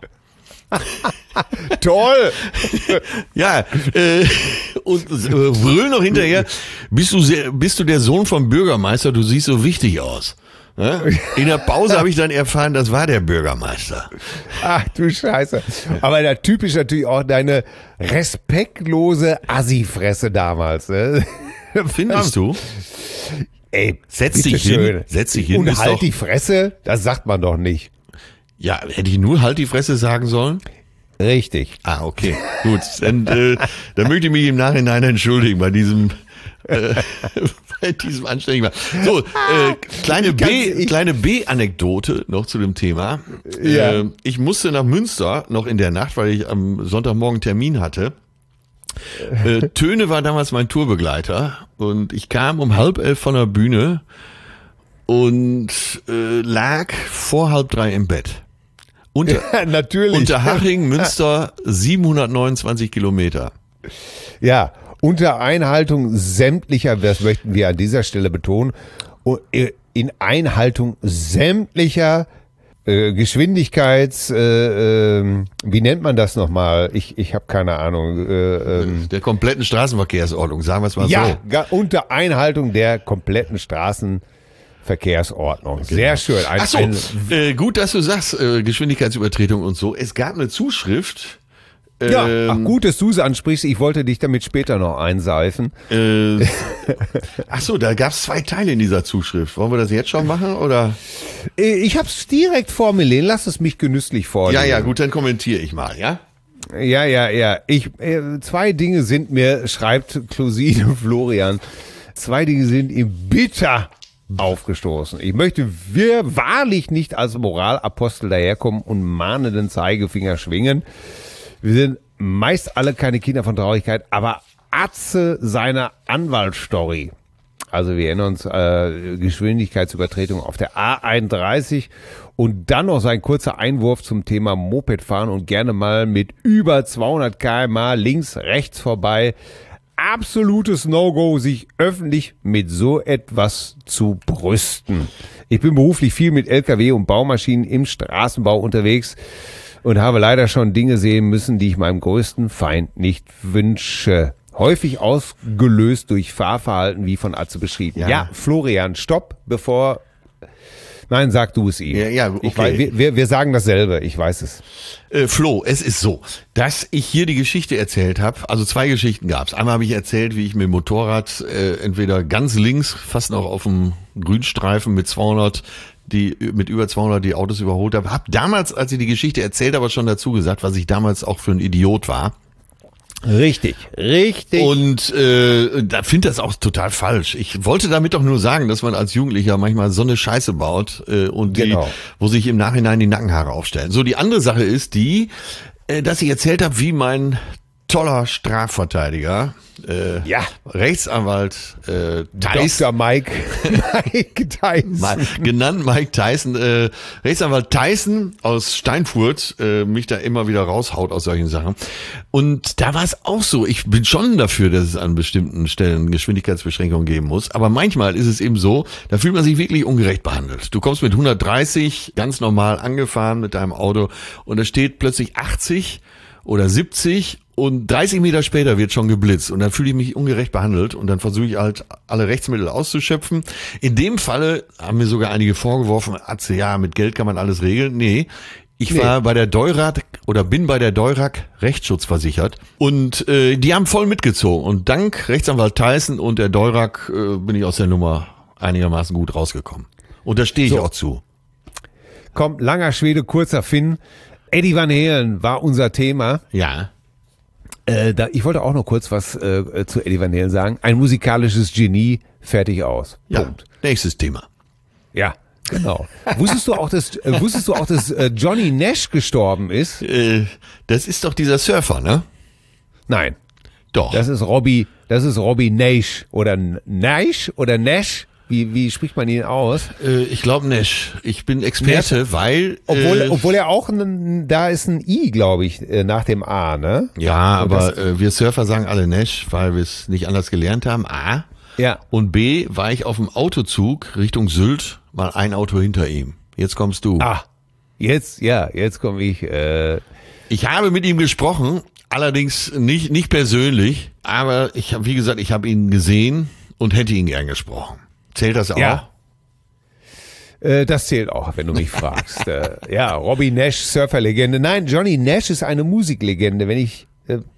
Toll! Ja, und brüll noch hinterher, bist du der Sohn vom Bürgermeister, du siehst so wichtig aus. Ja? In der Pause habe ich dann erfahren, das war der Bürgermeister. Ach du Scheiße. Aber der Typ ist natürlich auch deine respektlose Assi-Fresse damals. Ne? Findest du? Ey, setz dich hin. Und halt die Fresse, das sagt man doch nicht. Ja, hätte ich nur halt die Fresse sagen sollen? Richtig. Ah, okay. Gut. Dann möchte ich mich im Nachhinein entschuldigen bei diesem anständigen. So, kleine B-Anekdote noch zu dem Thema. Ja. Ich musste nach Münster noch in der Nacht, weil ich am Sonntagmorgen Termin hatte. Töne war damals mein Tourbegleiter und ich kam um 10:30 von der Bühne und lag vor 2:30 im Bett. Natürlich. Unterhaching, Münster, 729 Kilometer. Ja, unter Einhaltung sämtlicher, das möchten wir an dieser Stelle betonen, in Einhaltung sämtlicher wie nennt man das nochmal? Ich habe keine Ahnung. Der kompletten Straßenverkehrsordnung, sagen wir es mal so. Ja, unter Einhaltung der kompletten Straßenverkehrsordnung. Sehr schön. Ach so, gut, dass du sagst, Geschwindigkeitsübertretung und so. Es gab eine Zuschrift. Ja, gut, dass du es ansprichst. Ich wollte dich damit später noch einseifen. Ach so, da gab es 2 Teile in dieser Zuschrift. Wollen wir das jetzt schon machen, oder? Ich hab's direkt vor mir liegen. Lass es mich genüsslich vorlesen. Ja, gut, dann kommentiere ich mal, ja? Ja. 2 Dinge sind mir, schreibt Closine Florian, 2 Dinge sind ihm bitter aufgestoßen. Ich möchte wahrlich nicht als Moralapostel daherkommen und mahnenden Zeigefinger schwingen. Wir sind meist alle keine Kinder von Traurigkeit, aber Atze seiner Anwaltsstory. Also wir erinnern uns, Geschwindigkeitsübertretung auf der A31 und dann noch sein kurzer Einwurf zum Thema Mopedfahren und gerne mal mit über 200 km/h links, rechts vorbei. Absolutes No-Go, sich öffentlich mit so etwas zu brüsten. Ich bin beruflich viel mit LKW und Baumaschinen im Straßenbau unterwegs und habe leider schon Dinge sehen müssen, die ich meinem größten Feind nicht wünsche. Häufig ausgelöst durch Fahrverhalten, wie von Atze beschrieben. Ja, Florian, stopp, bevor... Nein, sag du es ihm. Ja, okay. Wir sagen dasselbe, ich weiß es. Flo, es ist so, dass ich hier die Geschichte erzählt habe. Also 2 Geschichten gab's. Einmal habe ich erzählt, wie ich mit dem Motorrad entweder ganz links, fast noch auf dem Grünstreifen mit über 200 die Autos überholt habe. Hab damals, als ich die Geschichte erzählt habe, schon dazu gesagt, was ich damals auch für ein Idiot war. Richtig. Und da finde das auch total falsch. Ich wollte damit doch nur sagen, dass man als Jugendlicher manchmal so eine Scheiße baut wo sich im Nachhinein die Nackenhaare aufstellen. So, die andere Sache ist die, dass ich erzählt habe, wie mein toller Strafverteidiger, Rechtsanwalt Tyson. Dr. Mike Tyson. Genannt Mike Tyson. Rechtsanwalt Tyson aus Steinfurt mich da immer wieder raushaut aus solchen Sachen. Und da war es auch so. Ich bin schon dafür, dass es an bestimmten Stellen Geschwindigkeitsbeschränkungen geben muss. Aber manchmal ist es eben so, da fühlt man sich wirklich ungerecht behandelt. Du kommst mit 130 ganz normal angefahren mit deinem Auto und da steht plötzlich 80 oder 70 und 30 Meter später wird schon geblitzt und dann fühle ich mich ungerecht behandelt und dann versuche ich halt alle Rechtsmittel auszuschöpfen. In dem Falle haben mir sogar einige vorgeworfen, Atze, ja, mit Geld kann man alles regeln. Nee, ich war bei der Deurag oder bin bei der Deurag rechtsschutzversichert und die haben voll mitgezogen und dank Rechtsanwalt Tyson und der Deurag bin ich aus der Nummer einigermaßen gut rausgekommen. Und da stehe ich auch zu. Komm, langer Schwede, kurzer Finn. Eddie Van Halen war unser Thema. Ja. Ich wollte auch noch kurz was zu Eddie Van Halen sagen. Ein musikalisches Genie, fertig aus. Ja, Punkt. nächstes Thema. Ja, genau. Wusstest du auch, dass Johnny Nash gestorben ist? Das ist doch dieser Surfer, ne? Nein. Doch. Das ist Robbie Nash oder Nash oder Nash. Wie spricht man ihn aus? Ich glaube Nash. Ich bin Experte, Nash. weil... Obwohl er auch, da ist ein I, glaube ich, nach dem A, ne? Ja, aber wir Surfer sagen alle Nash, weil wir es nicht anders gelernt haben. A. Ja. Und B, war ich auf dem Autozug Richtung Sylt, mal ein Auto hinter ihm. Jetzt kommst du. Jetzt komme ich. Ich habe mit ihm gesprochen, allerdings nicht persönlich, aber ich habe ihn gesehen und hätte ihn gern gesprochen. Zählt das auch? Ja. Das zählt auch, wenn du mich fragst. Robbie Nash, Surferlegende. Nein, Johnny Nash ist eine Musiklegende. Wenn ich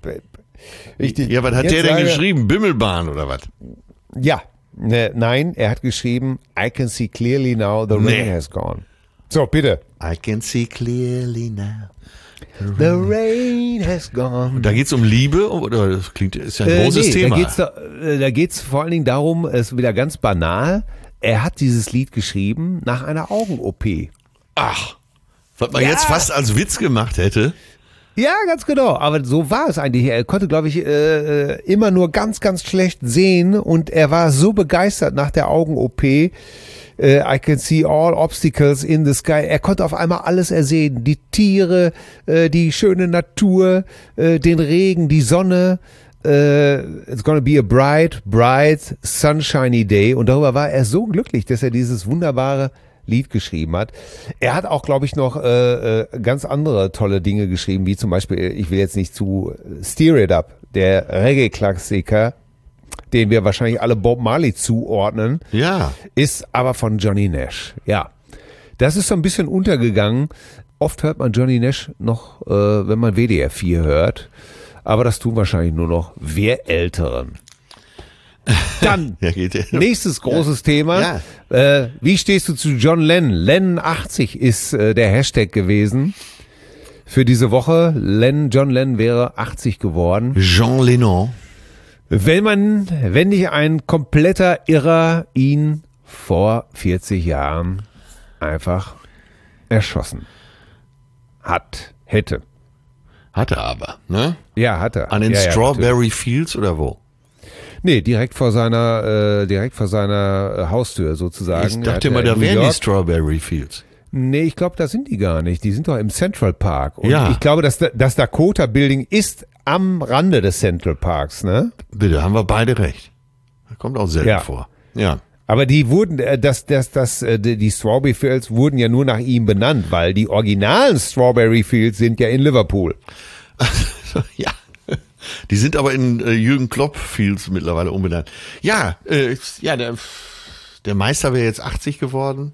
ja, was hat der denn geschrieben? Bimmelbahn oder was? Ja. Nein, er hat geschrieben, I can see clearly now the rain has gone. So, bitte. I can see clearly now. The rain has gone. Da geht's um Liebe oder das ist ja ein großes Thema. Da geht's vor allen Dingen darum, es ist wieder ganz banal. Er hat dieses Lied geschrieben nach einer Augen-OP. Ach, was man jetzt fast als Witz gemacht hätte. Ja, ganz genau. Aber so war es eigentlich. Er konnte, glaube ich, immer nur ganz, ganz schlecht sehen und er war so begeistert nach der Augen-OP. I can see all obstacles in the sky. Er konnte auf einmal alles ersehen. Die Tiere, die schöne Natur, den Regen, die Sonne. It's gonna be a bright, sunshiny day. Und darüber war er so glücklich, dass er dieses wunderbare Lied geschrieben hat. Er hat auch, glaube ich, noch ganz andere tolle Dinge geschrieben, wie zum Beispiel, ich will jetzt nicht zu Steer It Up, der Reggae-Klassiker, den wir wahrscheinlich alle Bob Marley zuordnen, ist aber von Johnny Nash. Ja, das ist so ein bisschen untergegangen. Oft hört man Johnny Nash noch, wenn man WDR 4 hört, aber das tun wahrscheinlich nur noch wir Älteren. Dann, nächstes großes Thema. Ja. Wie stehst du zu John Lennon? Lennon 80 ist der Hashtag gewesen für diese Woche. John Lennon wäre 80 geworden. Jean Lennon. Wenn nicht ein kompletter Irrer ihn vor 40 Jahren einfach erschossen hätte. Hatte aber, ne? Ja, hatte. An den Strawberry Fields oder wo? Nee, direkt vor seiner Haustür sozusagen. Ich dachte mal, da wären die Strawberry Fields. Nee, ich glaube, da sind die gar nicht. Die sind doch im Central Park. Und ich glaube, das Dakota Building ist am Rande des Central Parks, ne? Bitte, haben wir beide recht. Das kommt auch selten vor. Ja. Aber die wurden, die Strawberry Fields wurden ja nur nach ihm benannt, weil die originalen Strawberry Fields sind ja in Liverpool. Ja. Die sind aber in Jürgen Klopp Fields mittlerweile umbenannt. Ja, der Meister wäre jetzt 80 geworden.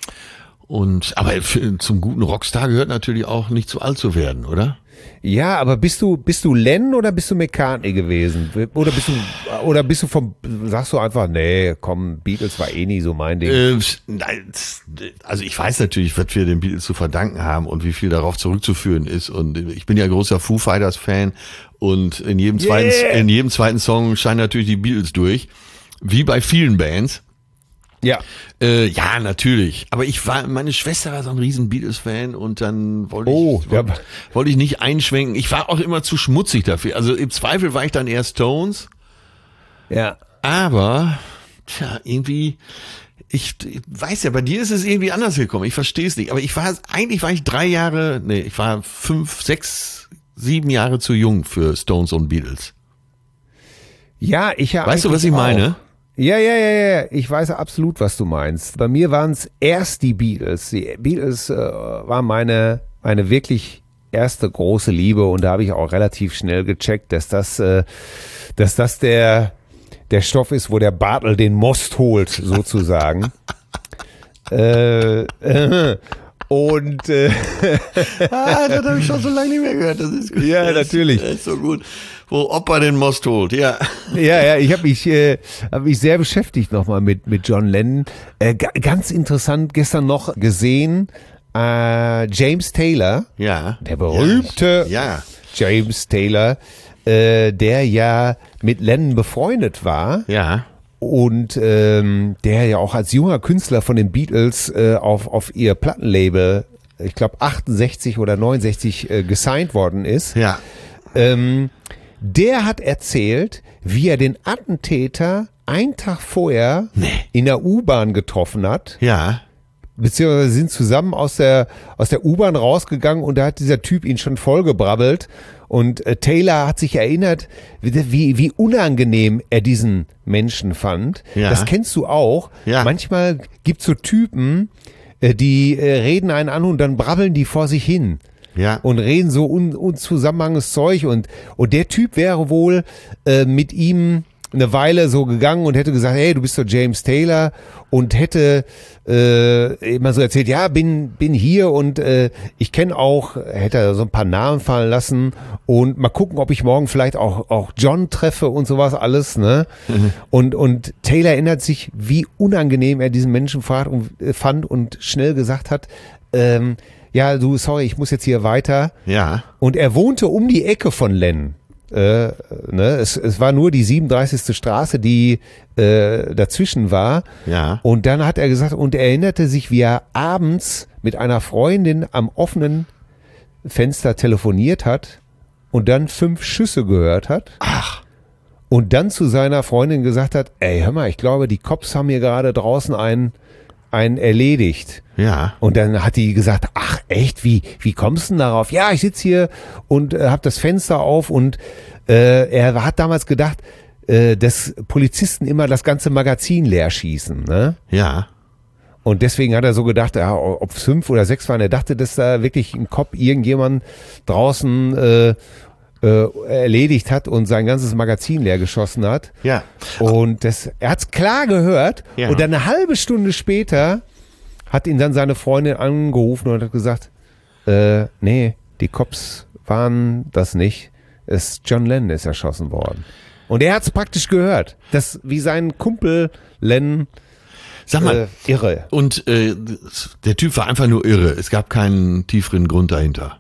Aber zum guten Rockstar gehört natürlich auch nicht zu alt zu werden, oder? Ja, aber bist du Lennon oder bist du McCartney gewesen? Oder bist du sagst du einfach, nee, komm, Beatles war eh nie so mein Ding. Also ich weiß natürlich, was wir den Beatles zu verdanken haben und wie viel darauf zurückzuführen ist. Und ich bin ja großer Foo Fighters Fan und in jedem zweiten Song scheinen natürlich die Beatles durch. Wie bei vielen Bands. Ja. Ja, natürlich. Aber meine Schwester war so ein riesen Beatles-Fan und dann wollte ich nicht einschwenken. Ich war auch immer zu schmutzig dafür. Also im Zweifel war ich dann eher Stones. Ja. Aber, irgendwie, ich weiß ja, bei dir ist es irgendwie anders gekommen. Ich verstehe es nicht. Aber eigentlich war ich 5, 6, 7 Jahre zu jung für Stones und Beatles. Ja, Weißt du, was ich meine? Ja. Ich weiß absolut, was du meinst. Bei mir waren es erst die Beatles. Die Beatles war meine wirklich erste große Liebe und da habe ich auch relativ schnell gecheckt, dass das der Stoff ist, wo der Bartel den Most holt, sozusagen. Und das habe ich schon so lange nicht mehr gehört. Das ist gut. Ja, natürlich. Das ist so gut. Wo Opa den Most holt, ja. Ja, ich habe mich sehr beschäftigt nochmal mit John Lennon. Ganz interessant, gestern noch gesehen, James Taylor, der berühmte James Taylor, der ja mit Lennon befreundet war. Ja. Und der ja auch als junger Künstler von den Beatles auf ihr Plattenlabel, ich glaube 68 oder 69 gesigned worden ist. Ja. Der hat erzählt, wie er den Attentäter einen Tag vorher in der U-Bahn getroffen hat. Ja. Beziehungsweise sind zusammen aus der U-Bahn rausgegangen und da hat dieser Typ ihn schon vollgebrabbelt. Und Taylor hat sich erinnert, wie unangenehm er diesen Menschen fand. Ja. Das kennst du auch. Ja. Manchmal gibt's so Typen, die reden einen an und dann brabbeln die vor sich hin. Ja. Und reden so unzusammenhangendes Zeug. Und der Typ wäre wohl mit ihm eine Weile so gegangen und hätte gesagt, hey, du bist doch James Taylor, und hätte immer so erzählt, ja, bin hier und ich kenne auch, hätte so ein paar Namen fallen lassen und mal gucken, ob ich morgen vielleicht auch John treffe und sowas alles, ne? Mhm. Und Taylor erinnert sich, wie unangenehm er diesen Menschen fand und schnell gesagt hat, ja, sorry, ich muss jetzt hier weiter. Ja. Und er wohnte um die Ecke von Lennon. Es war nur die 37. Straße, die dazwischen war. Ja. Und dann hat er gesagt, und er erinnerte sich, wie er abends mit einer Freundin am offenen Fenster telefoniert hat und dann 5 Schüsse gehört hat. Ach. Und dann zu seiner Freundin gesagt hat, ey, hör mal, ich glaube, die Cops haben hier gerade draußen einen erledigt. Ja. Und dann hat die gesagt, ach echt, wie kommst du denn darauf? Ja, ich sitze hier und habe das Fenster auf und er hat damals gedacht, dass Polizisten immer das ganze Magazin leer schießen, ne? Ja. Und deswegen hat er so gedacht, ja, ob es 5 oder 6 waren, er dachte, dass da wirklich ein Cop irgendjemand draußen erledigt hat und sein ganzes Magazin leer geschossen hat. Ja. Und er hat's klar gehört. Ja. Und dann eine halbe Stunde später hat ihn dann seine Freundin angerufen und hat gesagt, nee, die Cops waren das nicht. John Lennon ist erschossen worden. Und er hat's praktisch gehört. Das wie sein Kumpel Lennon. Sag mal, irre. Und der Typ war einfach nur irre. Es gab keinen tieferen Grund dahinter.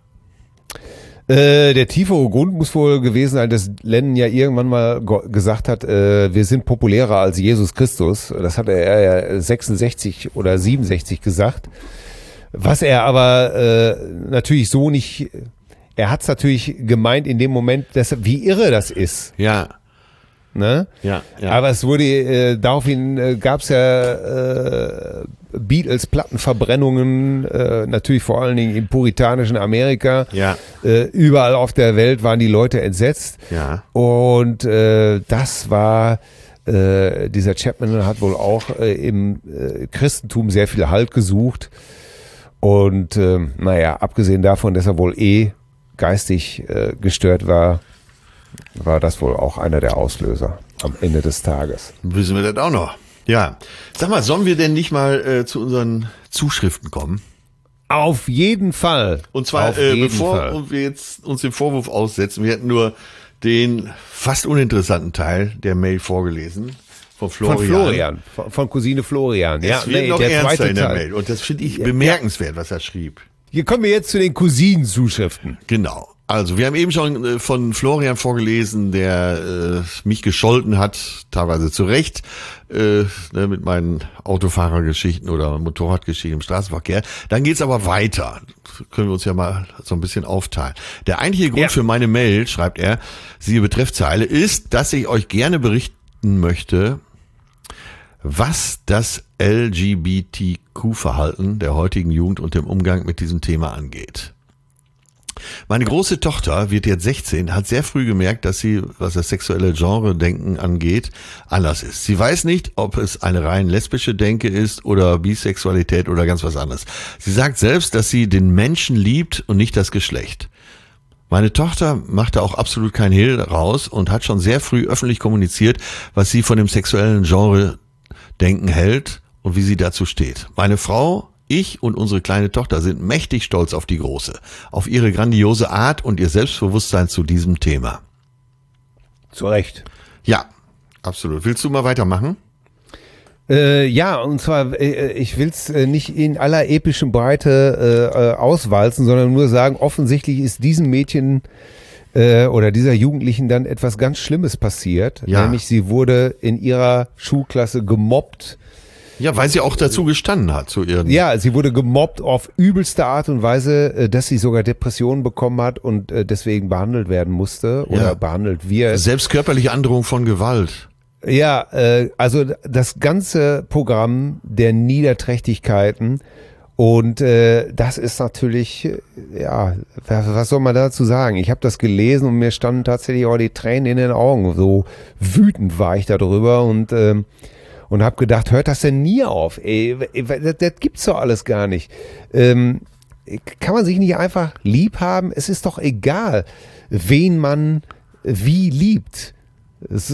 Der tiefere Grund muss wohl gewesen sein, dass Lennon ja irgendwann mal gesagt hat, wir sind populärer als Jesus Christus. Das hat er ja 66 oder 67 gesagt. Was er aber natürlich so nicht, er hat es natürlich gemeint in dem Moment, wie irre das ist. Ja. Ne? Ja. Aber es wurde, daraufhin gab es ja Beatles-Plattenverbrennungen, natürlich vor allen Dingen im puritanischen Amerika. Ja. Überall auf der Welt waren die Leute entsetzt. Ja. Und das war, dieser Chapman hat wohl auch im Christentum sehr viel Halt gesucht. Und abgesehen davon, dass er wohl geistig gestört war das wohl auch einer der Auslöser am Ende des Tages. Wissen wir das auch noch. Ja. Sag mal, sollen wir denn nicht mal zu unseren Zuschriften kommen? Auf jeden Fall. Und zwar, bevor wir jetzt uns den Vorwurf aussetzen, wir hätten nur den fast uninteressanten Teil der Mail vorgelesen. Von Florian. Von Cousine Florian. Es wird noch ernster in der Mail. Und das finde ich bemerkenswert, was er schrieb. Hier kommen wir jetzt zu den Cousinenzuschriften. Genau. Also, wir haben eben schon von Florian vorgelesen, der mich gescholten hat, teilweise zu Recht, mit meinen Autofahrergeschichten oder Motorradgeschichten im Straßenverkehr. Dann geht's aber weiter. Können wir uns ja mal so ein bisschen aufteilen. Der eigentliche Grund für meine Mail, schreibt er, siehe Betreffzeile, ist, dass ich euch gerne berichten möchte, was das LGBTQ-Verhalten der heutigen Jugend und dem Umgang mit diesem Thema angeht. Meine große Tochter wird jetzt 16, hat sehr früh gemerkt, dass sie, was das sexuelle Genre-Denken angeht, anders ist. Sie weiß nicht, ob es eine rein lesbische Denke ist oder Bisexualität oder ganz was anderes. Sie sagt selbst, dass sie den Menschen liebt und nicht das Geschlecht. Meine Tochter machte auch absolut kein Hehl raus und hat schon sehr früh öffentlich kommuniziert, was sie von dem sexuellen Genre-Denken hält und wie sie dazu steht. Meine Frau, ich und unsere kleine Tochter sind mächtig stolz auf die Große, auf ihre grandiose Art und ihr Selbstbewusstsein zu diesem Thema. Zu Recht. Ja, absolut. Willst du mal weitermachen? Ja, und zwar, ich will es nicht in aller epischen Breite auswalzen, sondern nur sagen, offensichtlich ist diesem Mädchen oder dieser Jugendlichen dann etwas ganz Schlimmes passiert. Ja. Nämlich sie wurde in ihrer Schulklasse gemobbt. Ja, weil sie auch dazu gestanden hat. Ja, sie wurde gemobbt auf übelste Art und Weise, dass sie sogar Depressionen bekommen hat und deswegen behandelt werden musste oder behandelt wird. Selbst körperliche Androhung von Gewalt. Ja, also das ganze Programm der Niederträchtigkeiten und das ist natürlich, ja, was soll man dazu sagen? Ich habe das gelesen und mir standen tatsächlich auch die Tränen in den Augen. So wütend war ich darüber und habe gedacht, hört das denn nie auf? Ey, das gibt's doch alles gar nicht. Kann man sich nicht einfach lieb haben? Es ist doch egal, wen man wie liebt. Es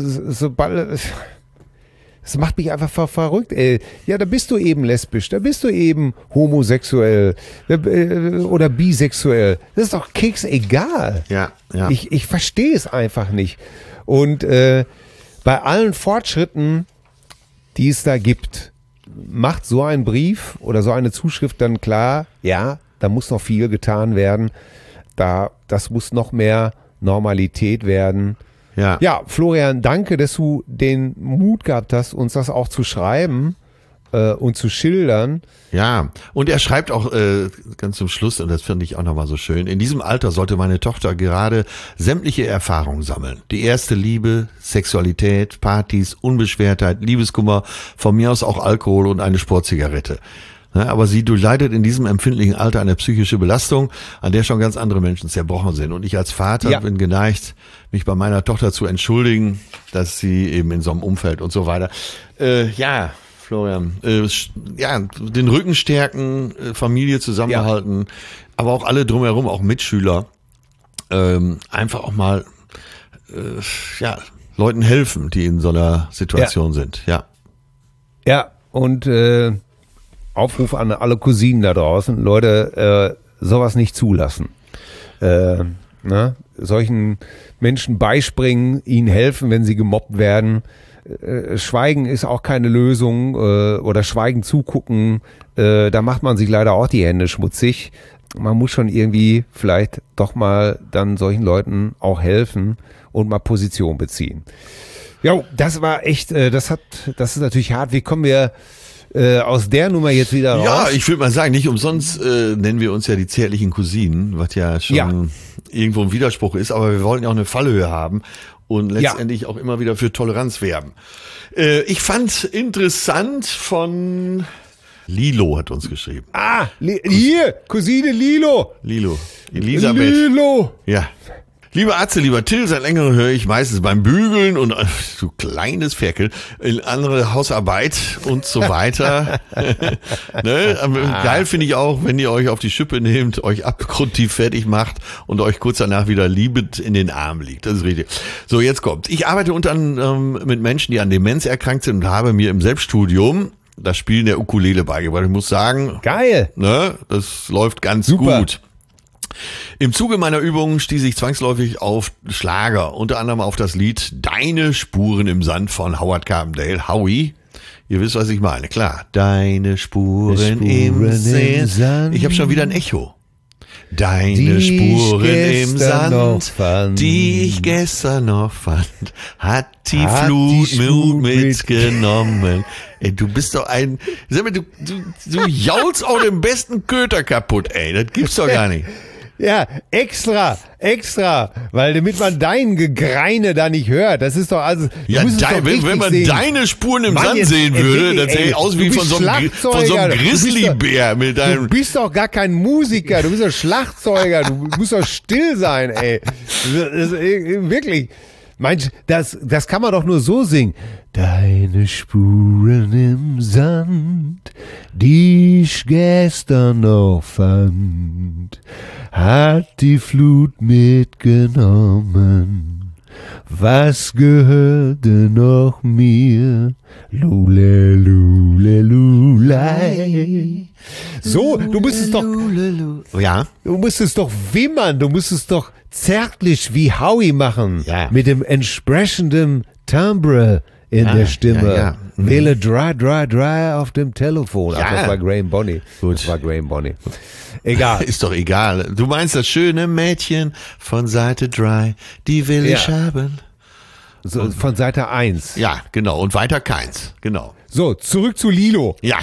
macht mich einfach verrückt. Ey. Ja, da bist du eben lesbisch, da bist du eben homosexuell oder bisexuell. Das ist doch keksegal. Ja. Ich verstehe es einfach nicht. Und bei allen Fortschritten, die es da gibt, macht so ein Brief oder so eine Zuschrift dann klar, ja, da muss noch viel getan werden, das muss noch mehr Normalität werden. Ja, Florian, danke, dass du den Mut gehabt hast, uns das auch zu schreiben und zu schildern. Ja, und er schreibt auch ganz zum Schluss, und das finde ich auch nochmal so schön, in diesem Alter sollte meine Tochter gerade sämtliche Erfahrungen sammeln. Die erste Liebe, Sexualität, Partys, Unbeschwertheit, Liebeskummer, von mir aus auch Alkohol und eine Sportzigarette. Ja, aber sie durchleidet in diesem empfindlichen Alter eine psychische Belastung, an der schon ganz andere Menschen zerbrochen sind. Und ich als Vater bin geneigt, mich bei meiner Tochter zu entschuldigen, dass sie eben in so einem Umfeld und so weiter. Florian, den Rücken stärken, Familie zusammenhalten, aber auch alle drumherum, auch Mitschüler, einfach auch mal Leuten helfen, die in so einer Situation sind. Ja, und Aufruf an alle Cousinen da draußen, Leute, sowas nicht zulassen. Solchen Menschen beispringen, ihnen helfen, wenn sie gemobbt werden. Schweigen ist auch keine Lösung oder Schweigen zugucken, da macht man sich leider auch die Hände schmutzig. Man muss schon irgendwie vielleicht doch mal dann solchen Leuten auch helfen und mal Position beziehen. Ja, das war echt, das ist natürlich hart. Wie kommen wir aus der Nummer jetzt wieder raus? Ja, ich würde mal sagen, nicht umsonst nennen wir uns ja die zärtlichen Cousinen, was ja schon irgendwo ein Widerspruch ist, aber wir wollten ja auch eine Fallhöhe haben und letztendlich auch immer wieder für Toleranz werben. Ich fand interessant von Lilo hat uns geschrieben. Hier, Cousine Lilo. Elisabeth. Lilo. Ja. Lieber Atze, lieber Till, seit längerem höre ich meistens beim Bügeln und du kleines Ferkel in andere Hausarbeit und so weiter. Ne? Geil finde ich auch, wenn ihr euch auf die Schippe nehmt, euch abgrundtief fertig macht und euch kurz danach wieder liebend in den Armen liegt. Das ist richtig. So, jetzt kommt. Ich arbeite unter anderem mit Menschen, die an Demenz erkrankt sind und habe mir im Selbststudium das Spielen der Ukulele beigebracht. Ich muss sagen, geil. Ne, das läuft ganz gut. Im Zuge meiner Übungen stieß ich zwangsläufig auf Schlager, unter anderem auf das Lied Deine Spuren im Sand von Howard Carpendale, Howie. Ihr wisst, was ich meine, klar. Deine Spuren im Sand. Ich habe schon wieder ein Echo. Deine Spuren im Sand, die ich gestern noch fand, hat die Flut mitgenommen. Ey, du bist doch sag mal, du jaulst auch den besten Köter kaputt, ey, das gibt's doch gar nicht. Ja, extra, weil damit man dein Gegreine da nicht hört, das ist doch also. Ja, wenn man sehen. Deine Spuren im Sand sehen würde, dann sähe aus wie von so einem Grizzlybär mit deinem. Du bist doch gar kein Musiker, du bist doch Schlagzeuger, du musst doch still sein, ey. Wirklich. Das kann man doch nur so singen. Deine Spuren im Sand, die ich gestern noch fand, hat die Flut mitgenommen. Was gehörte noch mir? Lule, lule, lulei. So, du musstest doch. Ja. Du musstest doch wimmern, du musstest doch zärtlich wie Howie machen. Ja. Mit dem entsprechenden Timbre in der Stimme. Ja. Wähle dry auf dem Telefon. Ja. Ach, das war Graham Bonny. Gut. Das war Graham Bonny. Egal. Ist doch egal. Du meinst das schöne Mädchen von Seite 3, die will ich haben. So, von Seite 1. Ja, genau. Und weiter keins. Genau. So, zurück zu Lilo. Ja.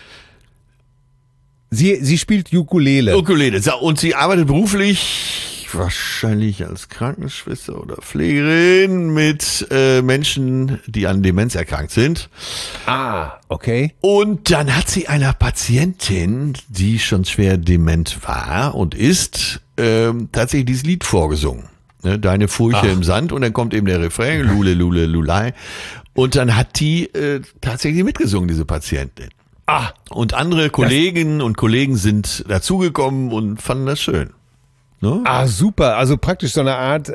Sie spielt Ukulele. Und sie arbeitet beruflich wahrscheinlich als Krankenschwester oder Pflegerin mit Menschen, die an Demenz erkrankt sind. Ah, okay. Und dann hat sie einer Patientin, die schon schwer dement war und ist, tatsächlich dieses Lied vorgesungen. Ne, Deine Furche im Sand, und dann kommt eben der Refrain, Lule, Lule, Lulei. Und dann hat die tatsächlich mitgesungen, diese Patientin. Und andere Kolleginnen und Kollegen sind dazugekommen und fanden das schön. Ne? Super. Also praktisch so eine Art,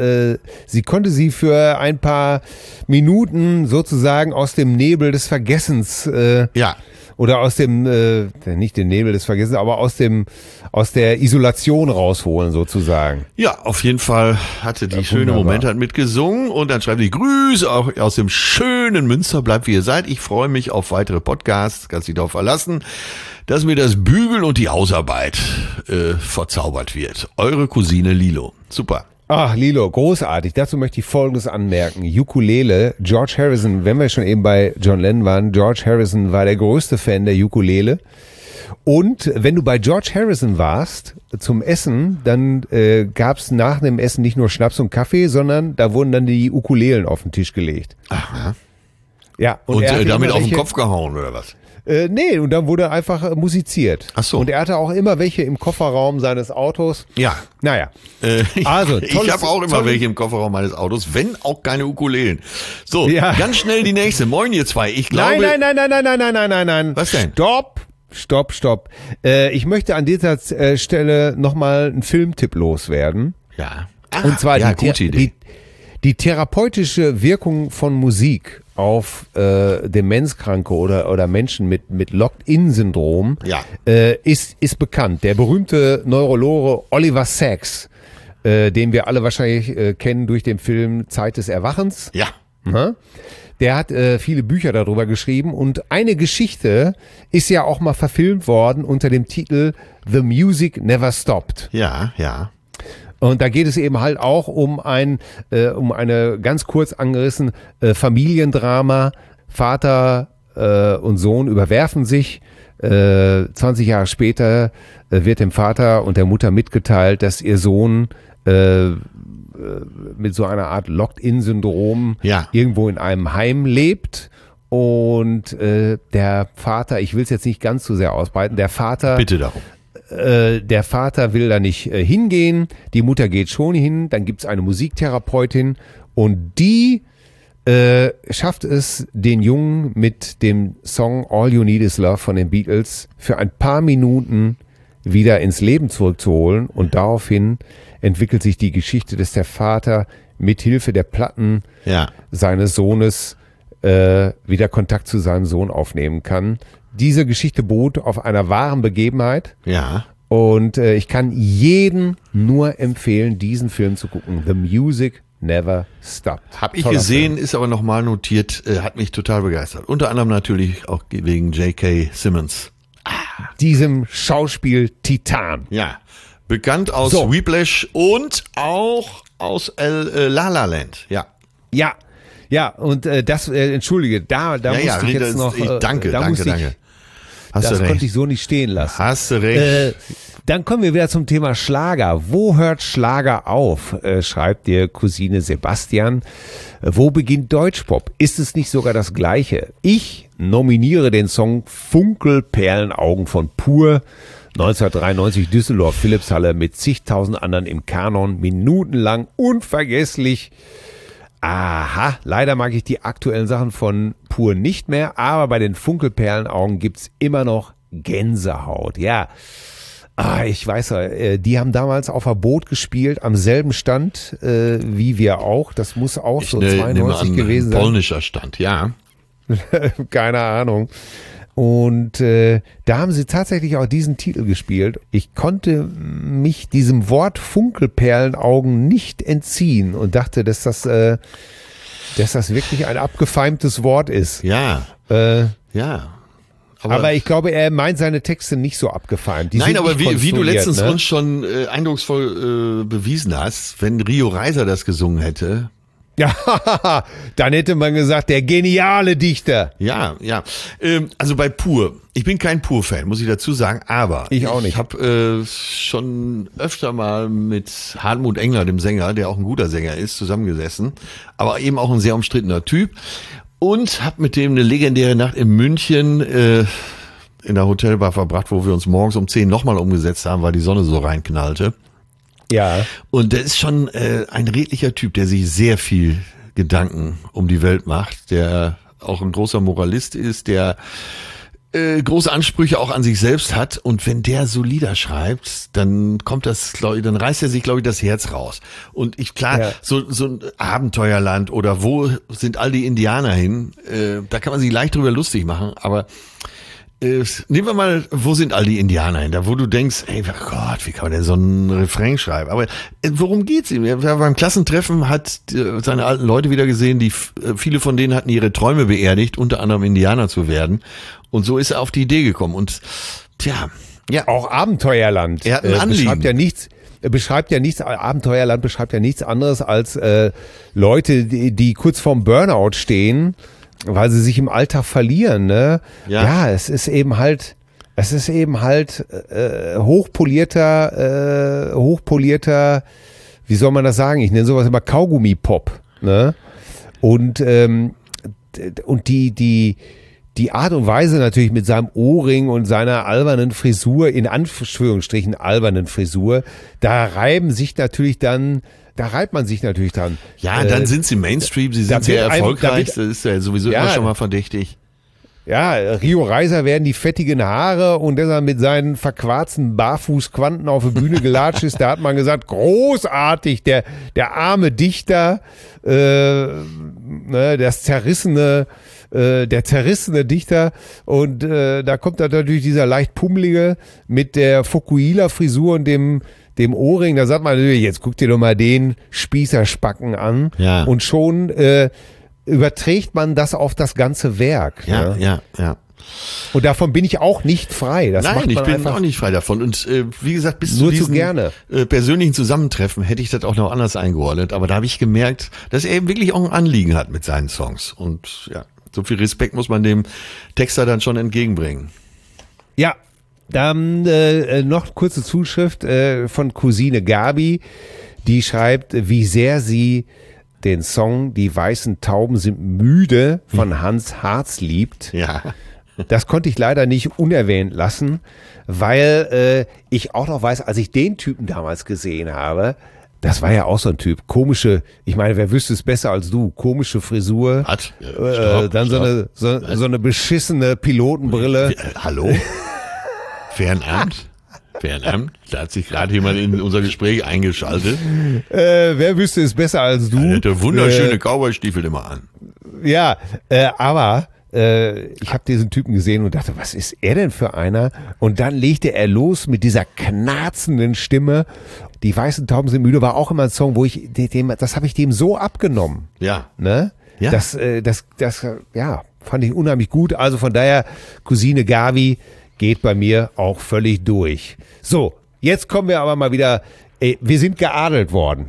sie konnte sie für ein paar Minuten sozusagen aus dem Nebel des Vergessens, oder aus dem, nicht den Nebel des Vergessens, aber aus der Isolation rausholen sozusagen. Ja, auf jeden Fall hatte die schöne Momente, hat mitgesungen, und dann schreibt die Grüße auch aus dem schönen Münster, bleibt wie ihr seid. Ich freue mich auf weitere Podcasts, kannst dich darauf verlassen, dass mir das Bügeln und die Hausarbeit verzaubert wird. Eure Cousine Lilo. Super. Ach, Lilo, großartig. Dazu möchte ich Folgendes anmerken. Ukulele, George Harrison, wenn wir schon eben bei John Lennon waren, George Harrison war der größte Fan der Ukulele. Und wenn du bei George Harrison warst zum Essen, dann gab's nach dem Essen nicht nur Schnaps und Kaffee, sondern da wurden dann die Ukulelen auf den Tisch gelegt. Aha. Ja. Und damit auf den Kopf gehauen, oder was? Nee, und dann wurde einfach musiziert. Ach so. Und er hatte auch immer welche im Kofferraum seines Autos. Ja. Naja. Also, ich habe auch immer welche im Kofferraum meines Autos, wenn auch keine Ukulelen. So, ganz schnell die nächste. Moin, ihr zwei. Ich glaube. Nein. Was denn? Stopp. Ich möchte an dieser Stelle nochmal einen Filmtipp loswerden. Ja. Und zwar gute Idee. Die therapeutische Wirkung von Musik auf Demenzkranke oder Menschen mit Locked-In-Syndrom ist bekannt. Der berühmte Neurologe Oliver Sacks, den wir alle wahrscheinlich kennen durch den Film Zeit des Erwachens. Ja. Der hat viele Bücher darüber geschrieben, und eine Geschichte ist ja auch mal verfilmt worden unter dem Titel The Music Never Stopped. Ja. Und da geht es eben halt auch um eine ganz kurz angerissen Familiendrama. Vater und Sohn überwerfen sich. 20 Jahre später wird dem Vater und der Mutter mitgeteilt, dass ihr Sohn mit so einer Art Locked-In-Syndrom irgendwo in einem Heim lebt. Und der Vater, ich will es jetzt nicht ganz zu sehr ausbreiten, der Vater... Bitte darum. Der Vater will da nicht hingehen, die Mutter geht schon hin, dann gibt's eine Musiktherapeutin, und die schafft es, den Jungen mit dem Song All You Need Is Love von den Beatles für ein paar Minuten wieder ins Leben zurückzuholen, und daraufhin entwickelt sich die Geschichte, dass der Vater mit Hilfe der Platten seines Sohnes wieder Kontakt zu seinem Sohn aufnehmen kann. Diese Geschichte beruht auf einer wahren Begebenheit. Ja. Und ich kann jedem nur empfehlen, diesen Film zu gucken. The Music Never Stopped. Hab ich gesehen, Film. Ist aber nochmal notiert, hat mich total begeistert. Unter anderem natürlich auch wegen J.K. Simmons. Diesem Schauspiel-Titan. Ja. Bekannt aus Whiplash und auch aus La La Land, ja. Ja, und entschuldige, da musste ich jetzt noch... Danke. Das konnte ich so nicht stehen lassen. Hast du recht. Dann kommen wir wieder zum Thema Schlager. Wo hört Schlager auf? Schreibt dir Cousine Sebastian. Wo beginnt Deutschpop? Ist es nicht sogar das Gleiche? Ich nominiere den Song Funkelperlenaugen von Pur. 1993 Düsseldorf, Philippshalle mit zigtausend anderen im Kanon. Minutenlang unvergesslich. Aha, leider mag ich die aktuellen Sachen von Pur nicht mehr, aber bei den Funkelperlenaugen gibt's immer noch Gänsehaut. Ja, ich weiß ja, die haben damals auf Verbot gespielt, am selben Stand wie wir auch. Das muss auch so 92 gewesen sein. Polnischer Stand, ja. Keine Ahnung. Und da haben sie tatsächlich auch diesen Titel gespielt. Ich konnte mich diesem Wort Funkelperlenaugen nicht entziehen und dachte, dass das wirklich ein abgefeimtes Wort ist. Ja. Ja. Aber ich glaube, er meint seine Texte nicht so abgefeimt. Nein, aber wie du letztens uns schon eindrucksvoll bewiesen hast, wenn Rio Reiser das gesungen hätte. Ja, dann hätte man gesagt, der geniale Dichter. Ja. Also bei Pur, ich bin kein Pur-Fan, muss ich dazu sagen, aber ich auch nicht. Ich habe schon öfter mal mit Hartmut Engler, dem Sänger, der auch ein guter Sänger ist, zusammengesessen, aber eben auch ein sehr umstrittener Typ und habe mit dem eine legendäre Nacht in München in der Hotelbar verbracht, wo wir uns morgens um 10 nochmal umgesetzt haben, weil die Sonne so reinknallte. Ja. Und der ist schon ein redlicher Typ, der sich sehr viel Gedanken um die Welt macht, der auch ein großer Moralist ist, der große Ansprüche auch an sich selbst hat. Und wenn der so Lieder schreibt, dann kommt das, dann reißt er sich, glaube ich, das Herz raus. Und so ein Abenteuerland oder wo sind all die Indianer hin, da kann man sich leicht drüber lustig machen, aber nehmen wir mal, wo sind all die Indianer hin? Da wo du denkst, ey, oh Gott, wie kann man denn so einen Refrain schreiben? Aber worum geht's ihm? Beim Klassentreffen hat seine alten Leute wieder gesehen, viele von denen hatten ihre Träume beerdigt, unter anderem Indianer zu werden. Und so ist er auf die Idee gekommen. Und ja. Auch Abenteuerland. Er hat ein Anliegen. Abenteuerland beschreibt ja nichts anderes als Leute, die kurz vorm Burnout stehen, weil sie sich im Alltag verlieren, ne? Ja, es ist eben halt hochpolierter, wie soll man das sagen? Ich nenne sowas immer Kaugummi-Pop, ne? Und die Art und Weise natürlich mit seinem Ohrring und seiner albernen Frisur, in Anführungsstrichen albernen Frisur, da reibt man sich natürlich dann. Ja, dann sind sie Mainstream, sie sind sehr erfolgreich, das ist ja sowieso immer schon mal verdächtig. Ja, Rio Reiser werden die fettigen Haare und dass er mit seinen verquarzten Barfußquanten auf die Bühne gelatscht ist, da hat man gesagt, großartig, der arme Dichter, der zerrissene Dichter und da kommt dann natürlich dieser leicht pummelige mit der Fukuhila-Frisur und dem Ohrring, da sagt man natürlich, jetzt guck dir doch mal den Spießerspacken an und schon überträgt man das auf das ganze Werk. Ja. Und davon bin ich auch nicht frei. Nein, ich bin auch nicht frei davon. Und wie gesagt, bis zu diesem persönlichen Zusammentreffen hätte ich das auch noch anders eingeordnet. Aber da habe ich gemerkt, dass er eben wirklich auch ein Anliegen hat mit seinen Songs. Und ja, so viel Respekt muss man dem Texter dann schon entgegenbringen. Ja. Dann noch kurze Zuschrift von Cousine Gabi, die schreibt, wie sehr sie den Song Die weißen Tauben sind müde von Hans Harz liebt. Ja. Das konnte ich leider nicht unerwähnt lassen, weil ich auch noch weiß, als ich den Typen damals gesehen habe, das war ja auch so ein Typ, ich meine, wer wüsste es besser als du, komische Frisur, dann so eine beschissene Pilotenbrille. Hallo? Fernand, da hat sich gerade jemand in unser Gespräch eingeschaltet. Wer wüsste es besser als du? Er hatte wunderschöne Cowboy-Stiefel immer an. Ja, aber ich habe diesen Typen gesehen und dachte, was ist er denn für einer? Und dann legte er los mit dieser knarzenden Stimme. Die weißen Tauben sind müde war auch immer ein Song, wo das habe ich dem so abgenommen. Ja. Ne? Ja. Das fand ich unheimlich gut. Also von daher, Cousine Gavi geht bei mir auch völlig durch. So, jetzt kommen wir aber mal wieder, wir sind geadelt worden.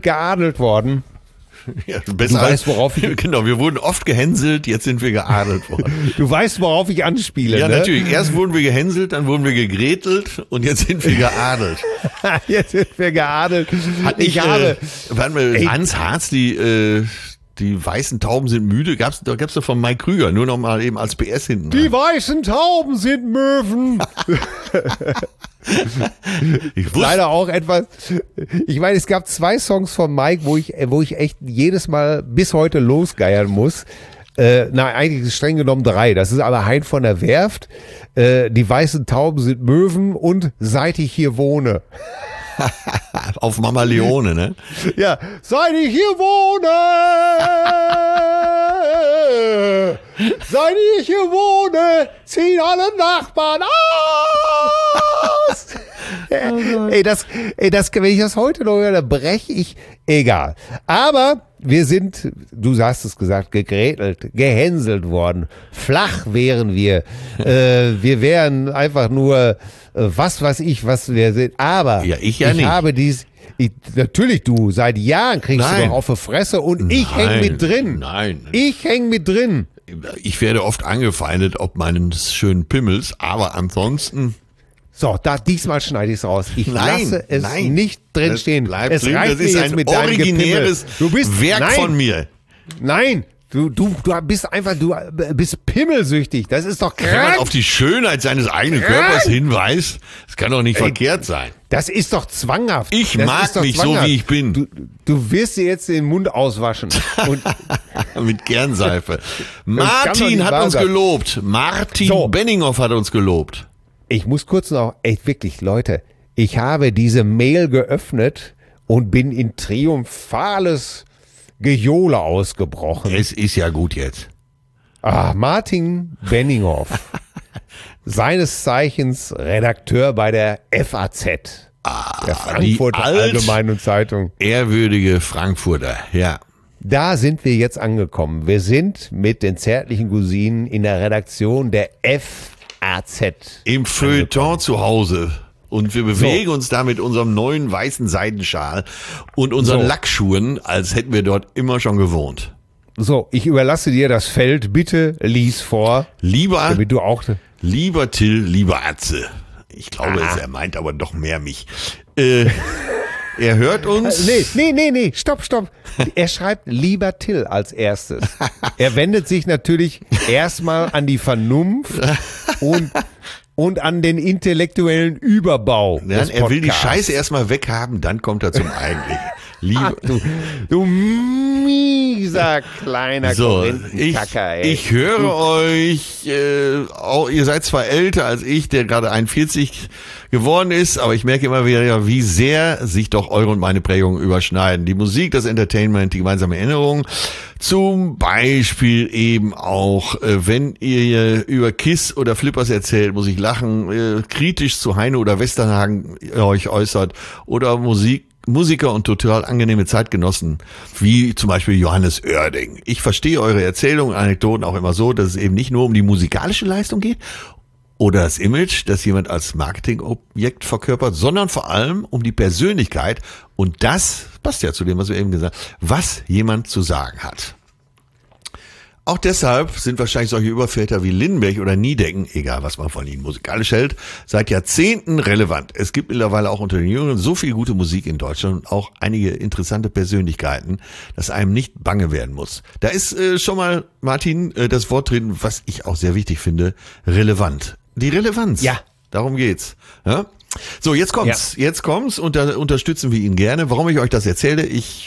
Ja, du weißt, worauf ich... Genau, wir wurden oft gehänselt, jetzt sind wir geadelt worden. Du weißt, worauf ich anspiele, ja, ne? Natürlich. Erst wurden wir gehänselt, dann wurden wir gegrätelt und jetzt sind wir geadelt. Jetzt sind wir geadelt. Hans Harz, die weißen Tauben sind müde, gab's doch von Mike Krüger, nur noch mal eben als PS hinten. Die weißen Tauben sind Möwen. Leider auch etwas. Ich meine, es gab 2 Songs von Mike, wo ich echt jedes Mal bis heute losgeiern muss. Eigentlich ist es streng genommen 3. Das ist aber Hein von der Werft, die weißen Tauben sind Möwen und Seit ich hier wohne. Auf Mama Leone, ne? Ja, seit ich hier wohne, ziehen alle Nachbarn aus. Wenn ich das heute noch höre, dann breche ich, egal. Aber wir sind, du hast es gesagt, gegrätelt, gehänselt worden. Flach wären wir. Wir wären einfach nur, was wir sind. Aber ja, ich nicht. Habe natürlich du, seit Jahren kriegst du doch auf die Fresse und ich häng mit drin. Nein. Ich häng mit drin. Ich werde oft angefeindet, ob meines schönen Pimmels, aber ansonsten... So, diesmal schneide ich es raus. Ich lasse es nicht drin stehen. Es reicht mir jetzt mit deinem originäres Werk von mir. Nein, du bist einfach, du bist pimmelsüchtig. Das ist doch krank. Wenn man auf die Schönheit seines eigenen Körpers hinweist, das kann doch nicht verkehrt sein. Das ist doch zwanghaft. Ich mag mich so, wie ich bin. Du wirst dir jetzt den Mund auswaschen. Und mit Kernseife. Martin hat uns gelobt. Martin Benninghoff hat uns gelobt. Ich muss kurz noch, wirklich, Leute, ich habe diese Mail geöffnet und bin in triumphales Gejohle ausgebrochen. Es ist ja gut jetzt. Martin Benninghoff, seines Zeichens Redakteur bei der FAZ, der Frankfurter Allgemeinen Zeitung. Ehrwürdige Frankfurter, ja. Da sind wir jetzt angekommen. Wir sind mit den zärtlichen Cousinen in der Redaktion der FAZ. Im Feuilleton zu Hause. Und wir bewegen uns da mit unserem neuen weißen Seidenschal und unseren Lackschuhen, als hätten wir dort immer schon gewohnt. So, ich überlasse dir das Feld. Bitte lies vor. Lieber Till, lieber Atze. Ich glaube, er meint aber doch mehr mich. Er hört uns. Nee, stopp. Er schreibt lieber Till als erstes. Er wendet sich natürlich erstmal an die Vernunft und an den intellektuellen Überbau. Ja, er will die Scheiße erstmal weghaben, dann kommt er zum Eigentlichen. Du mieser kleiner Korinthenkacker, ey. Ich höre euch, ihr seid zwar älter als ich, der gerade 41 geworden ist, aber ich merke immer wieder, wie sehr sich doch eure und meine Prägungen überschneiden. Die Musik, das Entertainment, die gemeinsame Erinnerung. Zum Beispiel eben auch, wenn ihr über Kiss oder Flippers erzählt, muss ich lachen, kritisch zu Heine oder Westernhagen euch äußert oder Musiker und total angenehme Zeitgenossen, wie zum Beispiel Johannes Oerding. Ich verstehe eure Erzählungen, Anekdoten auch immer so, dass es eben nicht nur um die musikalische Leistung geht oder das Image, das jemand als Marketingobjekt verkörpert, sondern vor allem um die Persönlichkeit und das passt ja zu dem, was wir eben gesagt haben, was jemand zu sagen hat. Auch deshalb sind wahrscheinlich solche Überväter wie Lindenberg oder Niedecken, egal was man von ihnen musikalisch hält, seit Jahrzehnten relevant. Es gibt mittlerweile auch unter den Jüngeren so viel gute Musik in Deutschland und auch einige interessante Persönlichkeiten, dass einem nicht bange werden muss. Da ist schon mal, Martin, das Wort drin, was ich auch sehr wichtig finde, relevant. Die Relevanz. Ja. Darum geht's. Ja? So, jetzt kommt's. Ja. Jetzt kommt's und da unterstützen wir ihn gerne. Warum ich euch das erzähle,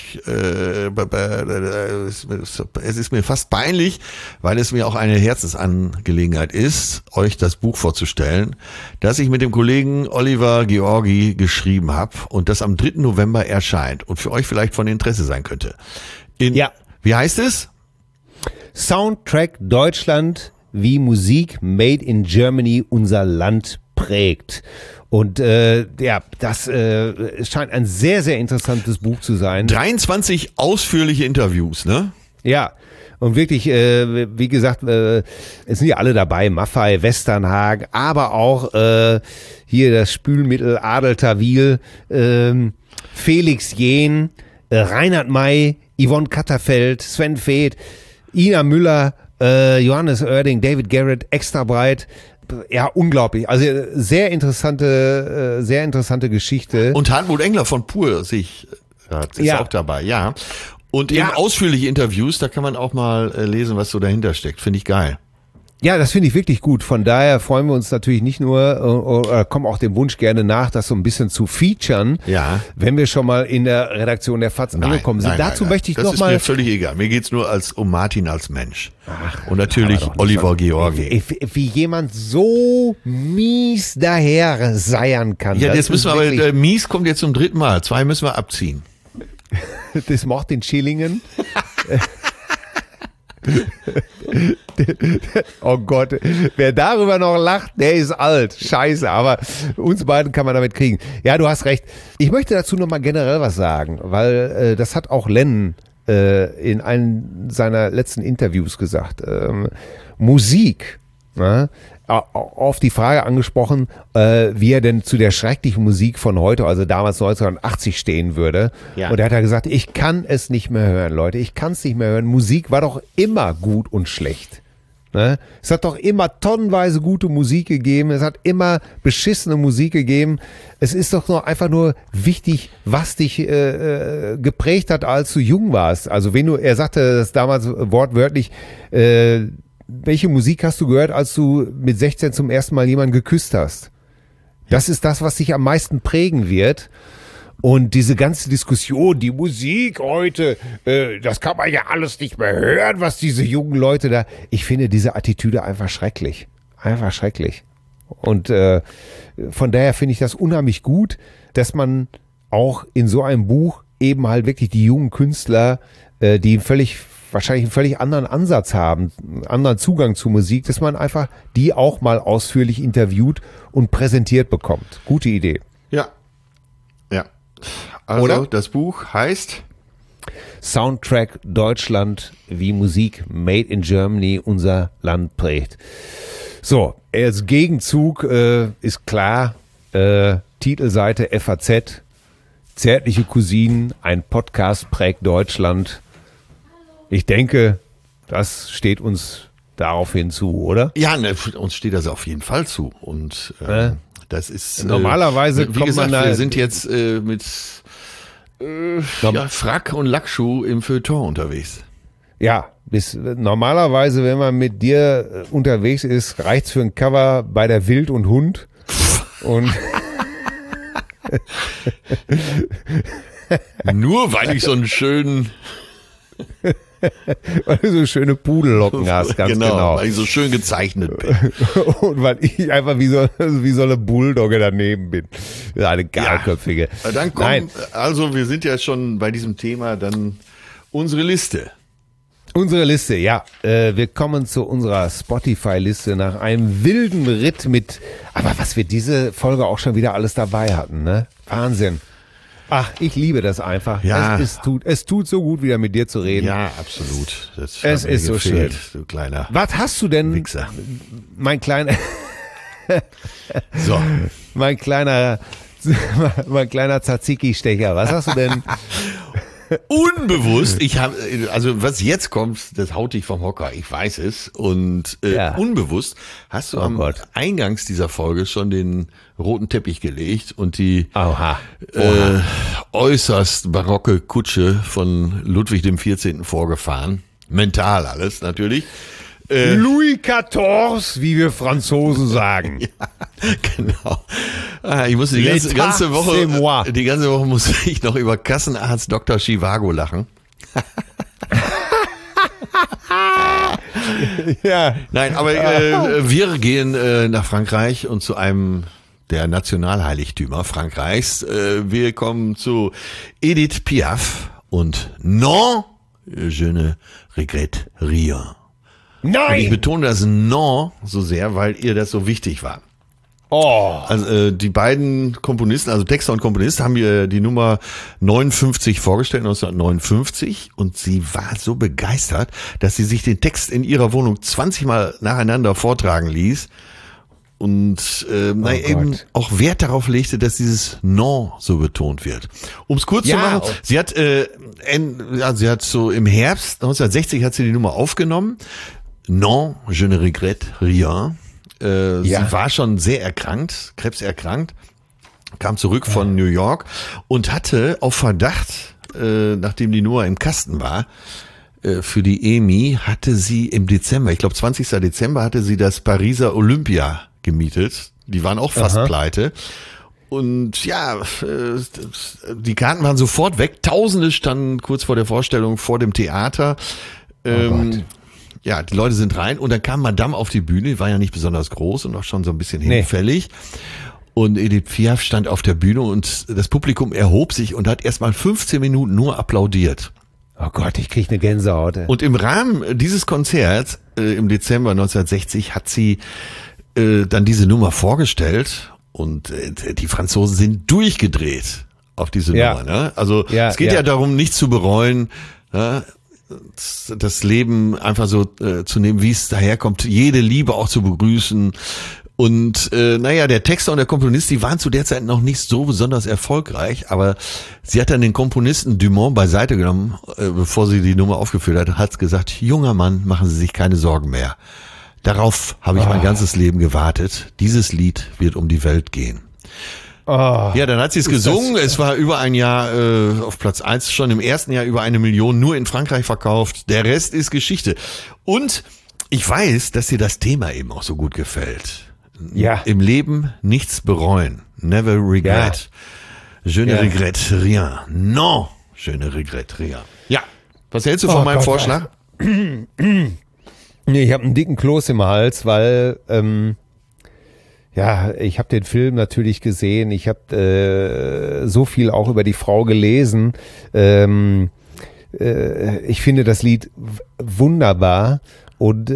es ist mir fast peinlich, weil es mir auch eine Herzensangelegenheit ist, euch das Buch vorzustellen, das ich mit dem Kollegen Oliver Georgi geschrieben habe und das am 3. November erscheint und für euch vielleicht von Interesse sein könnte. Wie heißt es? Soundtrack Deutschland, wie Musik made in Germany unser Land prägt. Und das scheint ein sehr, sehr interessantes Buch zu sein. 23 ausführliche Interviews, ne? Ja, Und wirklich, wie gesagt, es sind ja alle dabei, Maffei, Westernhagen, aber auch hier das Spülmittel Adel Tawil, Felix Jähn, Reinhard May, Yvonne Katterfeld, Sven Feth, Ina Müller, Johannes Oerding, David Garrett, extra breit. Ja, unglaublich. Also sehr interessante Geschichte. Und Hartmut Engler von Pur ist auch dabei, ja. Und eben ausführliche Interviews, da kann man auch mal lesen, was so dahinter steckt. Finde ich geil. Ja, das finde ich wirklich gut. Von daher freuen wir uns natürlich nicht nur, kommen auch dem Wunsch gerne nach, das so ein bisschen zu featuren, wenn wir schon mal in der Redaktion der FAZ angekommen sind. Dazu möchte ich noch mal... Das ist mir völlich egal. Mir geht's nur um Martin als Mensch. Und natürlich Oliver Georgi. Wie jemand so mies daher seiern kann. Ja, jetzt müssen wir aber, mies kommt jetzt zum 3. Mal. 2 müssen wir abziehen. Das macht den Schillingen. Oh Gott, wer darüber noch lacht, der ist alt. Scheiße, aber uns beiden kann man damit kriegen. Ja, du hast recht. Ich möchte dazu noch mal generell was sagen, weil das hat auch Lennon in einem seiner letzten Interviews gesagt. Musik, auf die Frage angesprochen, wie er denn zu der schrecklichen Musik von heute, also damals 1980 stehen würde. Ja. Und er hat ja gesagt, ich kann es nicht mehr hören, Leute. Ich kann es nicht mehr hören. Musik war doch immer gut und schlecht. Ne? Es hat doch immer tonnenweise gute Musik gegeben. Es hat immer beschissene Musik gegeben. Es ist doch nur einfach nur wichtig, was dich geprägt hat, als du jung warst. Also er sagte das damals wortwörtlich, welche Musik hast du gehört, als du mit 16 zum ersten Mal jemanden geküsst hast? Das ist das, was dich am meisten prägen wird. Und diese ganze Diskussion, die Musik heute, das kann man ja alles nicht mehr hören, was diese jungen Leute da... Ich finde diese Attitüde einfach schrecklich. Einfach schrecklich. Und von daher finde ich das unheimlich gut, dass man auch in so einem Buch eben halt wirklich die jungen Künstler, die wahrscheinlich einen völlig anderen Ansatz haben, einen anderen Zugang zu Musik, dass man einfach die auch mal ausführlich interviewt und präsentiert bekommt. Gute Idee. Ja. Also, oder? Das Buch heißt Soundtrack Deutschland, wie Musik made in Germany unser Land prägt. So, als Gegenzug ist klar, Titelseite FAZ, Zärtliche Cousinen, ein Podcast prägt Deutschland. Ich denke, das steht uns daraufhin zu, oder? Ja, uns steht das auf jeden Fall zu. Und das ist normalerweise wie gesagt, wir sind jetzt mit Frack und Lackschuh im Feuilleton unterwegs. Ja, normalerweise, wenn man mit dir unterwegs ist, reicht's für ein Cover bei der Wild und Hund. Und nur weil ich so einen schönen weil du so schöne Pudellocken hast, ganz genau. Weil ich so schön gezeichnet bin. Und weil ich einfach wie so eine Bulldogge daneben bin. Eine Garköpfige. Ja, dann kommt, also wir sind ja schon bei diesem Thema, dann unsere Liste. Unsere Liste, ja. Wir kommen zu unserer Spotify-Liste nach einem wilden Ritt aber was wir diese Folge auch schon wieder alles dabei hatten, ne? Wahnsinn. Ach, ich liebe das einfach. Ja. Es tut so gut, wieder mit dir zu reden. Ja, absolut. Es ist so schön. Du kleiner Was hast du denn, Wichser. Mein kleiner so. mein kleiner Tzatziki-Stecher, was hast du denn? Unbewusst, also was jetzt kommt, das haut dich vom Hocker, ich weiß es. Und unbewusst hast du am Eingangs dieser Folge schon den roten Teppich gelegt und die äußerst barocke Kutsche von Ludwig XIV. Vorgefahren. Mental alles natürlich. Louis XIV, wie wir Franzosen sagen. Ja, genau. Ich musste die ganze Woche musste ich noch über Kassenarzt Dr. Chivago lachen. Ja. Nein, aber wir gehen nach Frankreich und zu einem der Nationalheiligtümer Frankreichs. Wir kommen zu Edith Piaf und Non, je ne regrette rien. Nein! Und ich betone das Non so sehr, weil ihr das so wichtig war. Also die beiden Komponisten, also Texter und Komponist, haben mir die Nummer 59 vorgestellt, 1959. Und sie war so begeistert, dass sie sich den Text in ihrer Wohnung 20 Mal nacheinander vortragen ließ. Und eben auch Wert darauf legte, dass dieses Non so betont wird. Um es kurz zu machen, sie hat so im Herbst 1960 hat sie die Nummer aufgenommen. Non, je ne regrette rien. Sie war schon sehr erkrankt, krebserkrankt, kam zurück von New York und hatte auf Verdacht, nachdem die Nummer im Kasten war, für die EMI hatte sie im Dezember, ich glaube 20. Dezember, hatte sie das Pariser Olympia gemietet. Die waren auch fast pleite. Und ja, die Karten waren sofort weg. Tausende standen kurz vor der Vorstellung vor dem Theater. Ja, die Leute sind rein und dann kam Madame auf die Bühne, die war ja nicht besonders groß und auch schon so ein bisschen hinfällig. Und Edith Piaf stand auf der Bühne und das Publikum erhob sich und hat erstmal 15 Minuten nur applaudiert. Oh Gott, ich krieg eine Gänsehaut. Und im Rahmen dieses Konzerts im Dezember 1960 hat sie dann diese Nummer vorgestellt und die Franzosen sind durchgedreht auf diese Nummer. Ne? Also es geht ja darum, nichts zu bereuen, das Leben einfach so zu nehmen, wie es daherkommt, jede Liebe auch zu begrüßen. Und der Texter und der Komponist, die waren zu der Zeit noch nicht so besonders erfolgreich, aber sie hat dann den Komponisten Dumont beiseite genommen, bevor sie die Nummer aufgeführt hat gesagt, junger Mann, machen Sie sich keine Sorgen mehr. Darauf habe ich mein ganzes Leben gewartet. Dieses Lied wird um die Welt gehen. Ja, dann hat sie es gesungen. Es war über ein Jahr auf Platz 1, schon im ersten Jahr über 1 Million, nur in Frankreich verkauft. Der Rest ist Geschichte. Und ich weiß, dass dir das Thema eben auch so gut gefällt. Ja. Im Leben nichts bereuen. Never regret. Je ne regrette rien. Non, je ne regrette rien. Ja, was hältst du von meinem Vorschlag? Nee, ich habe einen dicken Kloß im Hals, weil ich habe den Film natürlich gesehen. Ich habe so viel auch über die Frau gelesen. Ich finde das Lied wunderbar und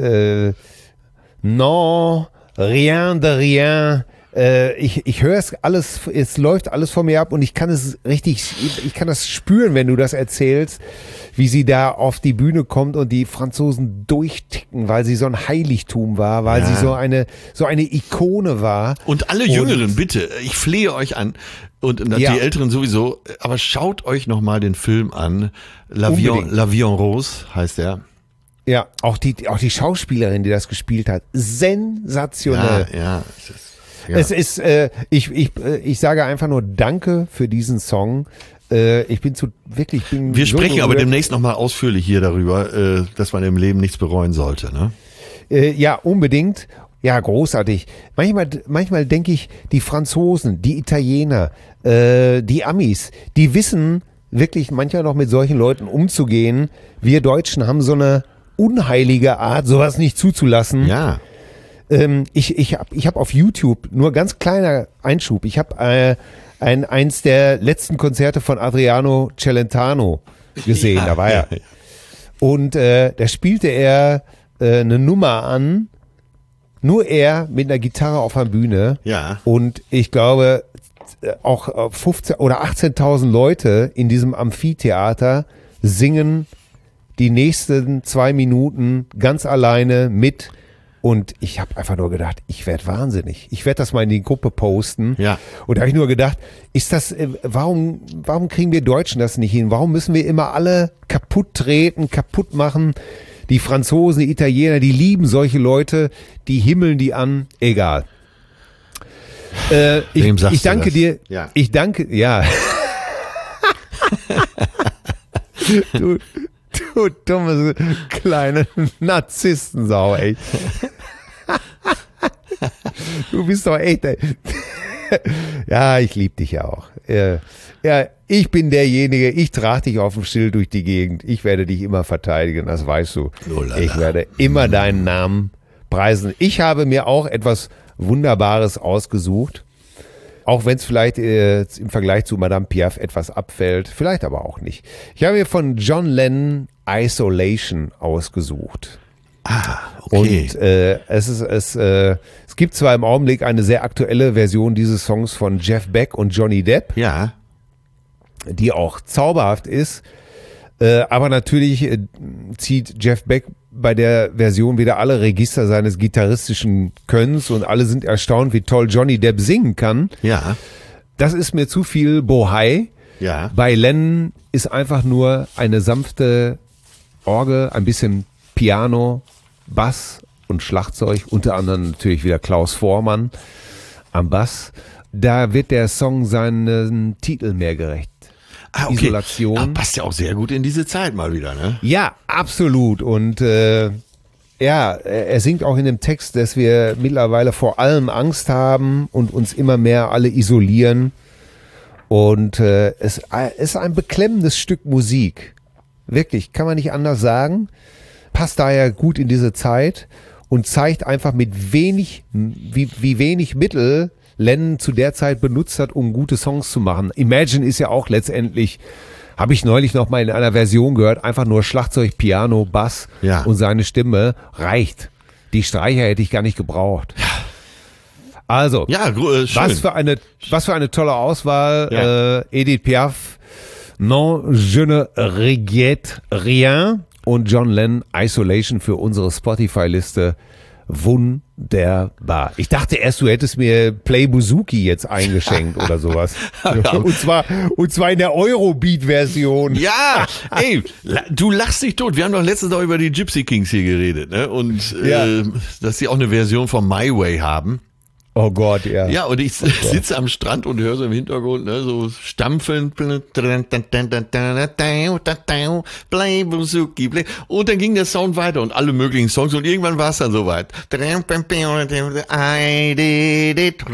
non, rien de rien. Ich höre es alles, es läuft alles vor mir ab und ich kann das spüren, wenn du das erzählst, wie sie da auf die Bühne kommt und die Franzosen durchticken, weil sie so ein Heiligtum war, weil sie so eine Ikone war. Und alle Jüngeren, bitte, ich flehe euch an und die Älteren sowieso, aber schaut euch nochmal den Film an. La Vie en Rose heißt er. Ja, auch die Schauspielerin, die das gespielt hat, sensationell. Ja. Es ist, ich sage einfach nur Danke für diesen Song. Wir sprechen aber demnächst nochmal ausführlich hier darüber, dass man im Leben nichts bereuen sollte, ne? Ja, unbedingt. Ja, großartig. Manchmal denke ich, die Franzosen, die Italiener, die Amis, die wissen wirklich manchmal noch mit solchen Leuten umzugehen. Wir Deutschen haben so eine unheilige Art, sowas nicht zuzulassen. Ja. Ich hab auf YouTube, nur ganz kleiner Einschub, ich habe eins der letzten Konzerte von Adriano Celentano gesehen, da war er. Ja. Und da spielte er eine Nummer an, nur er mit einer Gitarre auf der Bühne. Ja. Und ich glaube, auch 15 oder 18.000 Leute in diesem Amphitheater singen die nächsten 2 Minuten ganz alleine mit. Und ich habe einfach nur gedacht, ich werde wahnsinnig. Ich werde das mal in die Gruppe posten. Ja. Und da habe ich nur gedacht, warum kriegen wir Deutschen das nicht hin? Warum müssen wir immer alle kaputt treten, kaputt machen? Die Franzosen, die Italiener, die lieben solche Leute, die himmeln die an, egal. Ich danke dir. Ja. Ich danke, ja. Du dumme kleine Narzissensau, ey. Du bist doch echt, ey. Ja, ich liebe dich ja auch. Ja, ich bin derjenige, ich trage dich auf dem Schild durch die Gegend. Ich werde dich immer verteidigen, das weißt du. Ich werde immer deinen Namen preisen. Ich habe mir auch etwas Wunderbares ausgesucht. Auch wenn es vielleicht im Vergleich zu Madame Piaf etwas abfällt, vielleicht aber auch nicht. Ich habe mir von John Lennon Isolation ausgesucht. Okay. Und es Es gibt zwar im Augenblick eine sehr aktuelle Version dieses Songs von Jeff Beck und Johnny Depp, Ja. die auch zauberhaft ist, aber natürlich zieht Jeff Beck bei der Version wieder alle Register seines gitarristischen Könnens und alle sind erstaunt, wie toll Johnny Depp singen kann. Ja. Das ist mir zu viel Bohai. Ja. Bei Lennon ist einfach nur eine sanfte Orgel, ein bisschen Piano, Bass und Schlagzeug, unter anderem natürlich wieder Klaus Voormann am Bass. Da wird der Song seinen Titel mehr gerecht. Okay. Isolation. Ah, passt ja auch sehr gut in diese Zeit mal wieder, ne? Ja, absolut. Und er singt auch in dem Text, dass wir mittlerweile vor allem Angst haben und uns immer mehr alle isolieren. Und es ist ein beklemmendes Stück Musik. Wirklich, kann man nicht anders sagen. Passt daher gut in diese Zeit und zeigt einfach mit wenig, wie wenig Mittel Lennon zu der Zeit benutzt hat, um gute Songs zu machen. Imagine ist ja auch letztendlich, habe ich neulich noch mal in einer Version gehört, einfach nur Schlagzeug, Piano, Bass und seine Stimme reicht. Die Streicher hätte ich gar nicht gebraucht. Also, schön. Was für eine tolle Auswahl. Edith Piaf, Non, je ne regrette rien und John Lennon, Isolation für unsere Spotify-Liste. Wunderbar. Ich dachte erst, du hättest mir Play Bouzouki jetzt eingeschenkt oder sowas. Und zwar in der Eurobeat-Version. Ja, ey, du lachst dich tot. Wir haben doch letztens auch über die Gypsy Kings hier geredet, ne? Und dass sie auch eine Version von My Way haben. Oh Gott, ja. Ja, und ich sitze am Strand und höre so im Hintergrund, ne, so stampfen. Play Bouzouki, play. Und dann ging der Sound weiter und alle möglichen Songs und irgendwann war es dann soweit. I did it.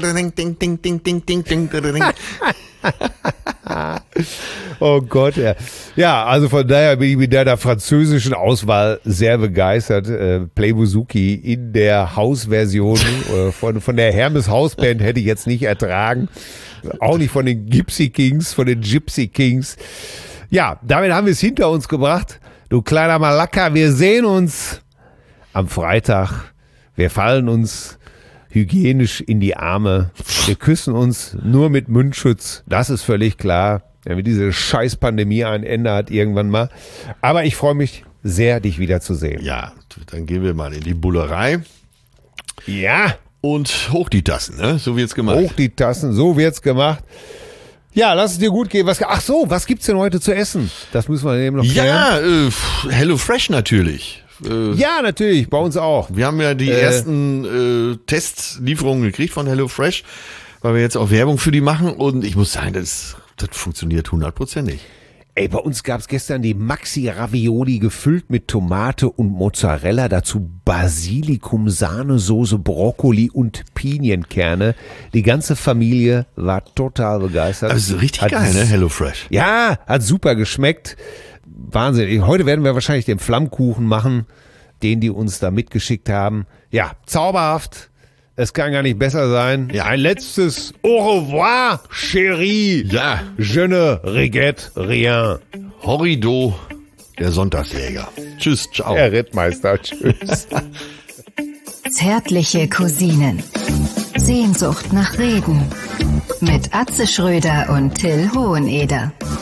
Oh Gott, ja. Ja, also von daher bin ich mit deiner französischen Auswahl sehr begeistert. Play Bouzouki in der Hausversion von der Hermes Hausband hätte ich jetzt nicht ertragen. Auch nicht von den Gypsy Kings, von den Gypsy Kings. Ja, damit haben wir es hinter uns gebracht. Du kleiner Malaka, wir sehen uns am Freitag. Wir fallen uns hygienisch in die Arme. Wir küssen uns nur mit Mundschutz. Das ist völlig klar. Damit diese scheiß Pandemie ein Ende hat irgendwann mal. Aber ich freue mich sehr, dich wiederzusehen. Ja, dann gehen wir mal in die Bullerei. Ja. Und hoch die Tassen, ne? So wird's gemacht. Hoch die Tassen, so wird's gemacht. Ja, lass es dir gut gehen. Was gibt's denn heute zu essen? Das müssen wir eben noch klären. Ja, HelloFresh natürlich. Ja, natürlich, bei uns auch. Wir haben ja die ersten Testlieferungen gekriegt von HelloFresh, weil wir jetzt auch Werbung für die machen und ich muss sagen, das funktioniert 100%. Ey, bei uns gab's gestern die Maxi-Ravioli gefüllt mit Tomate und Mozzarella, dazu Basilikum, Sahnesoße, Brokkoli und Pinienkerne. Die ganze Familie war total begeistert. Also richtig geil, ne, HelloFresh. Ja, hat super geschmeckt. Wahnsinn. Heute werden wir wahrscheinlich den Flammkuchen machen, den die uns da mitgeschickt haben. Ja, zauberhaft. Es kann gar nicht besser sein. Ja. Ein letztes Au revoir, chérie. Ja. Je ne regrette rien. Horrido, der Sonntagsjäger. Tschüss, ciao. Herr Rittmeister, tschüss. Zärtliche Cousinen. Sehnsucht nach Reden. Mit Atze Schröder und Till Hoheneder.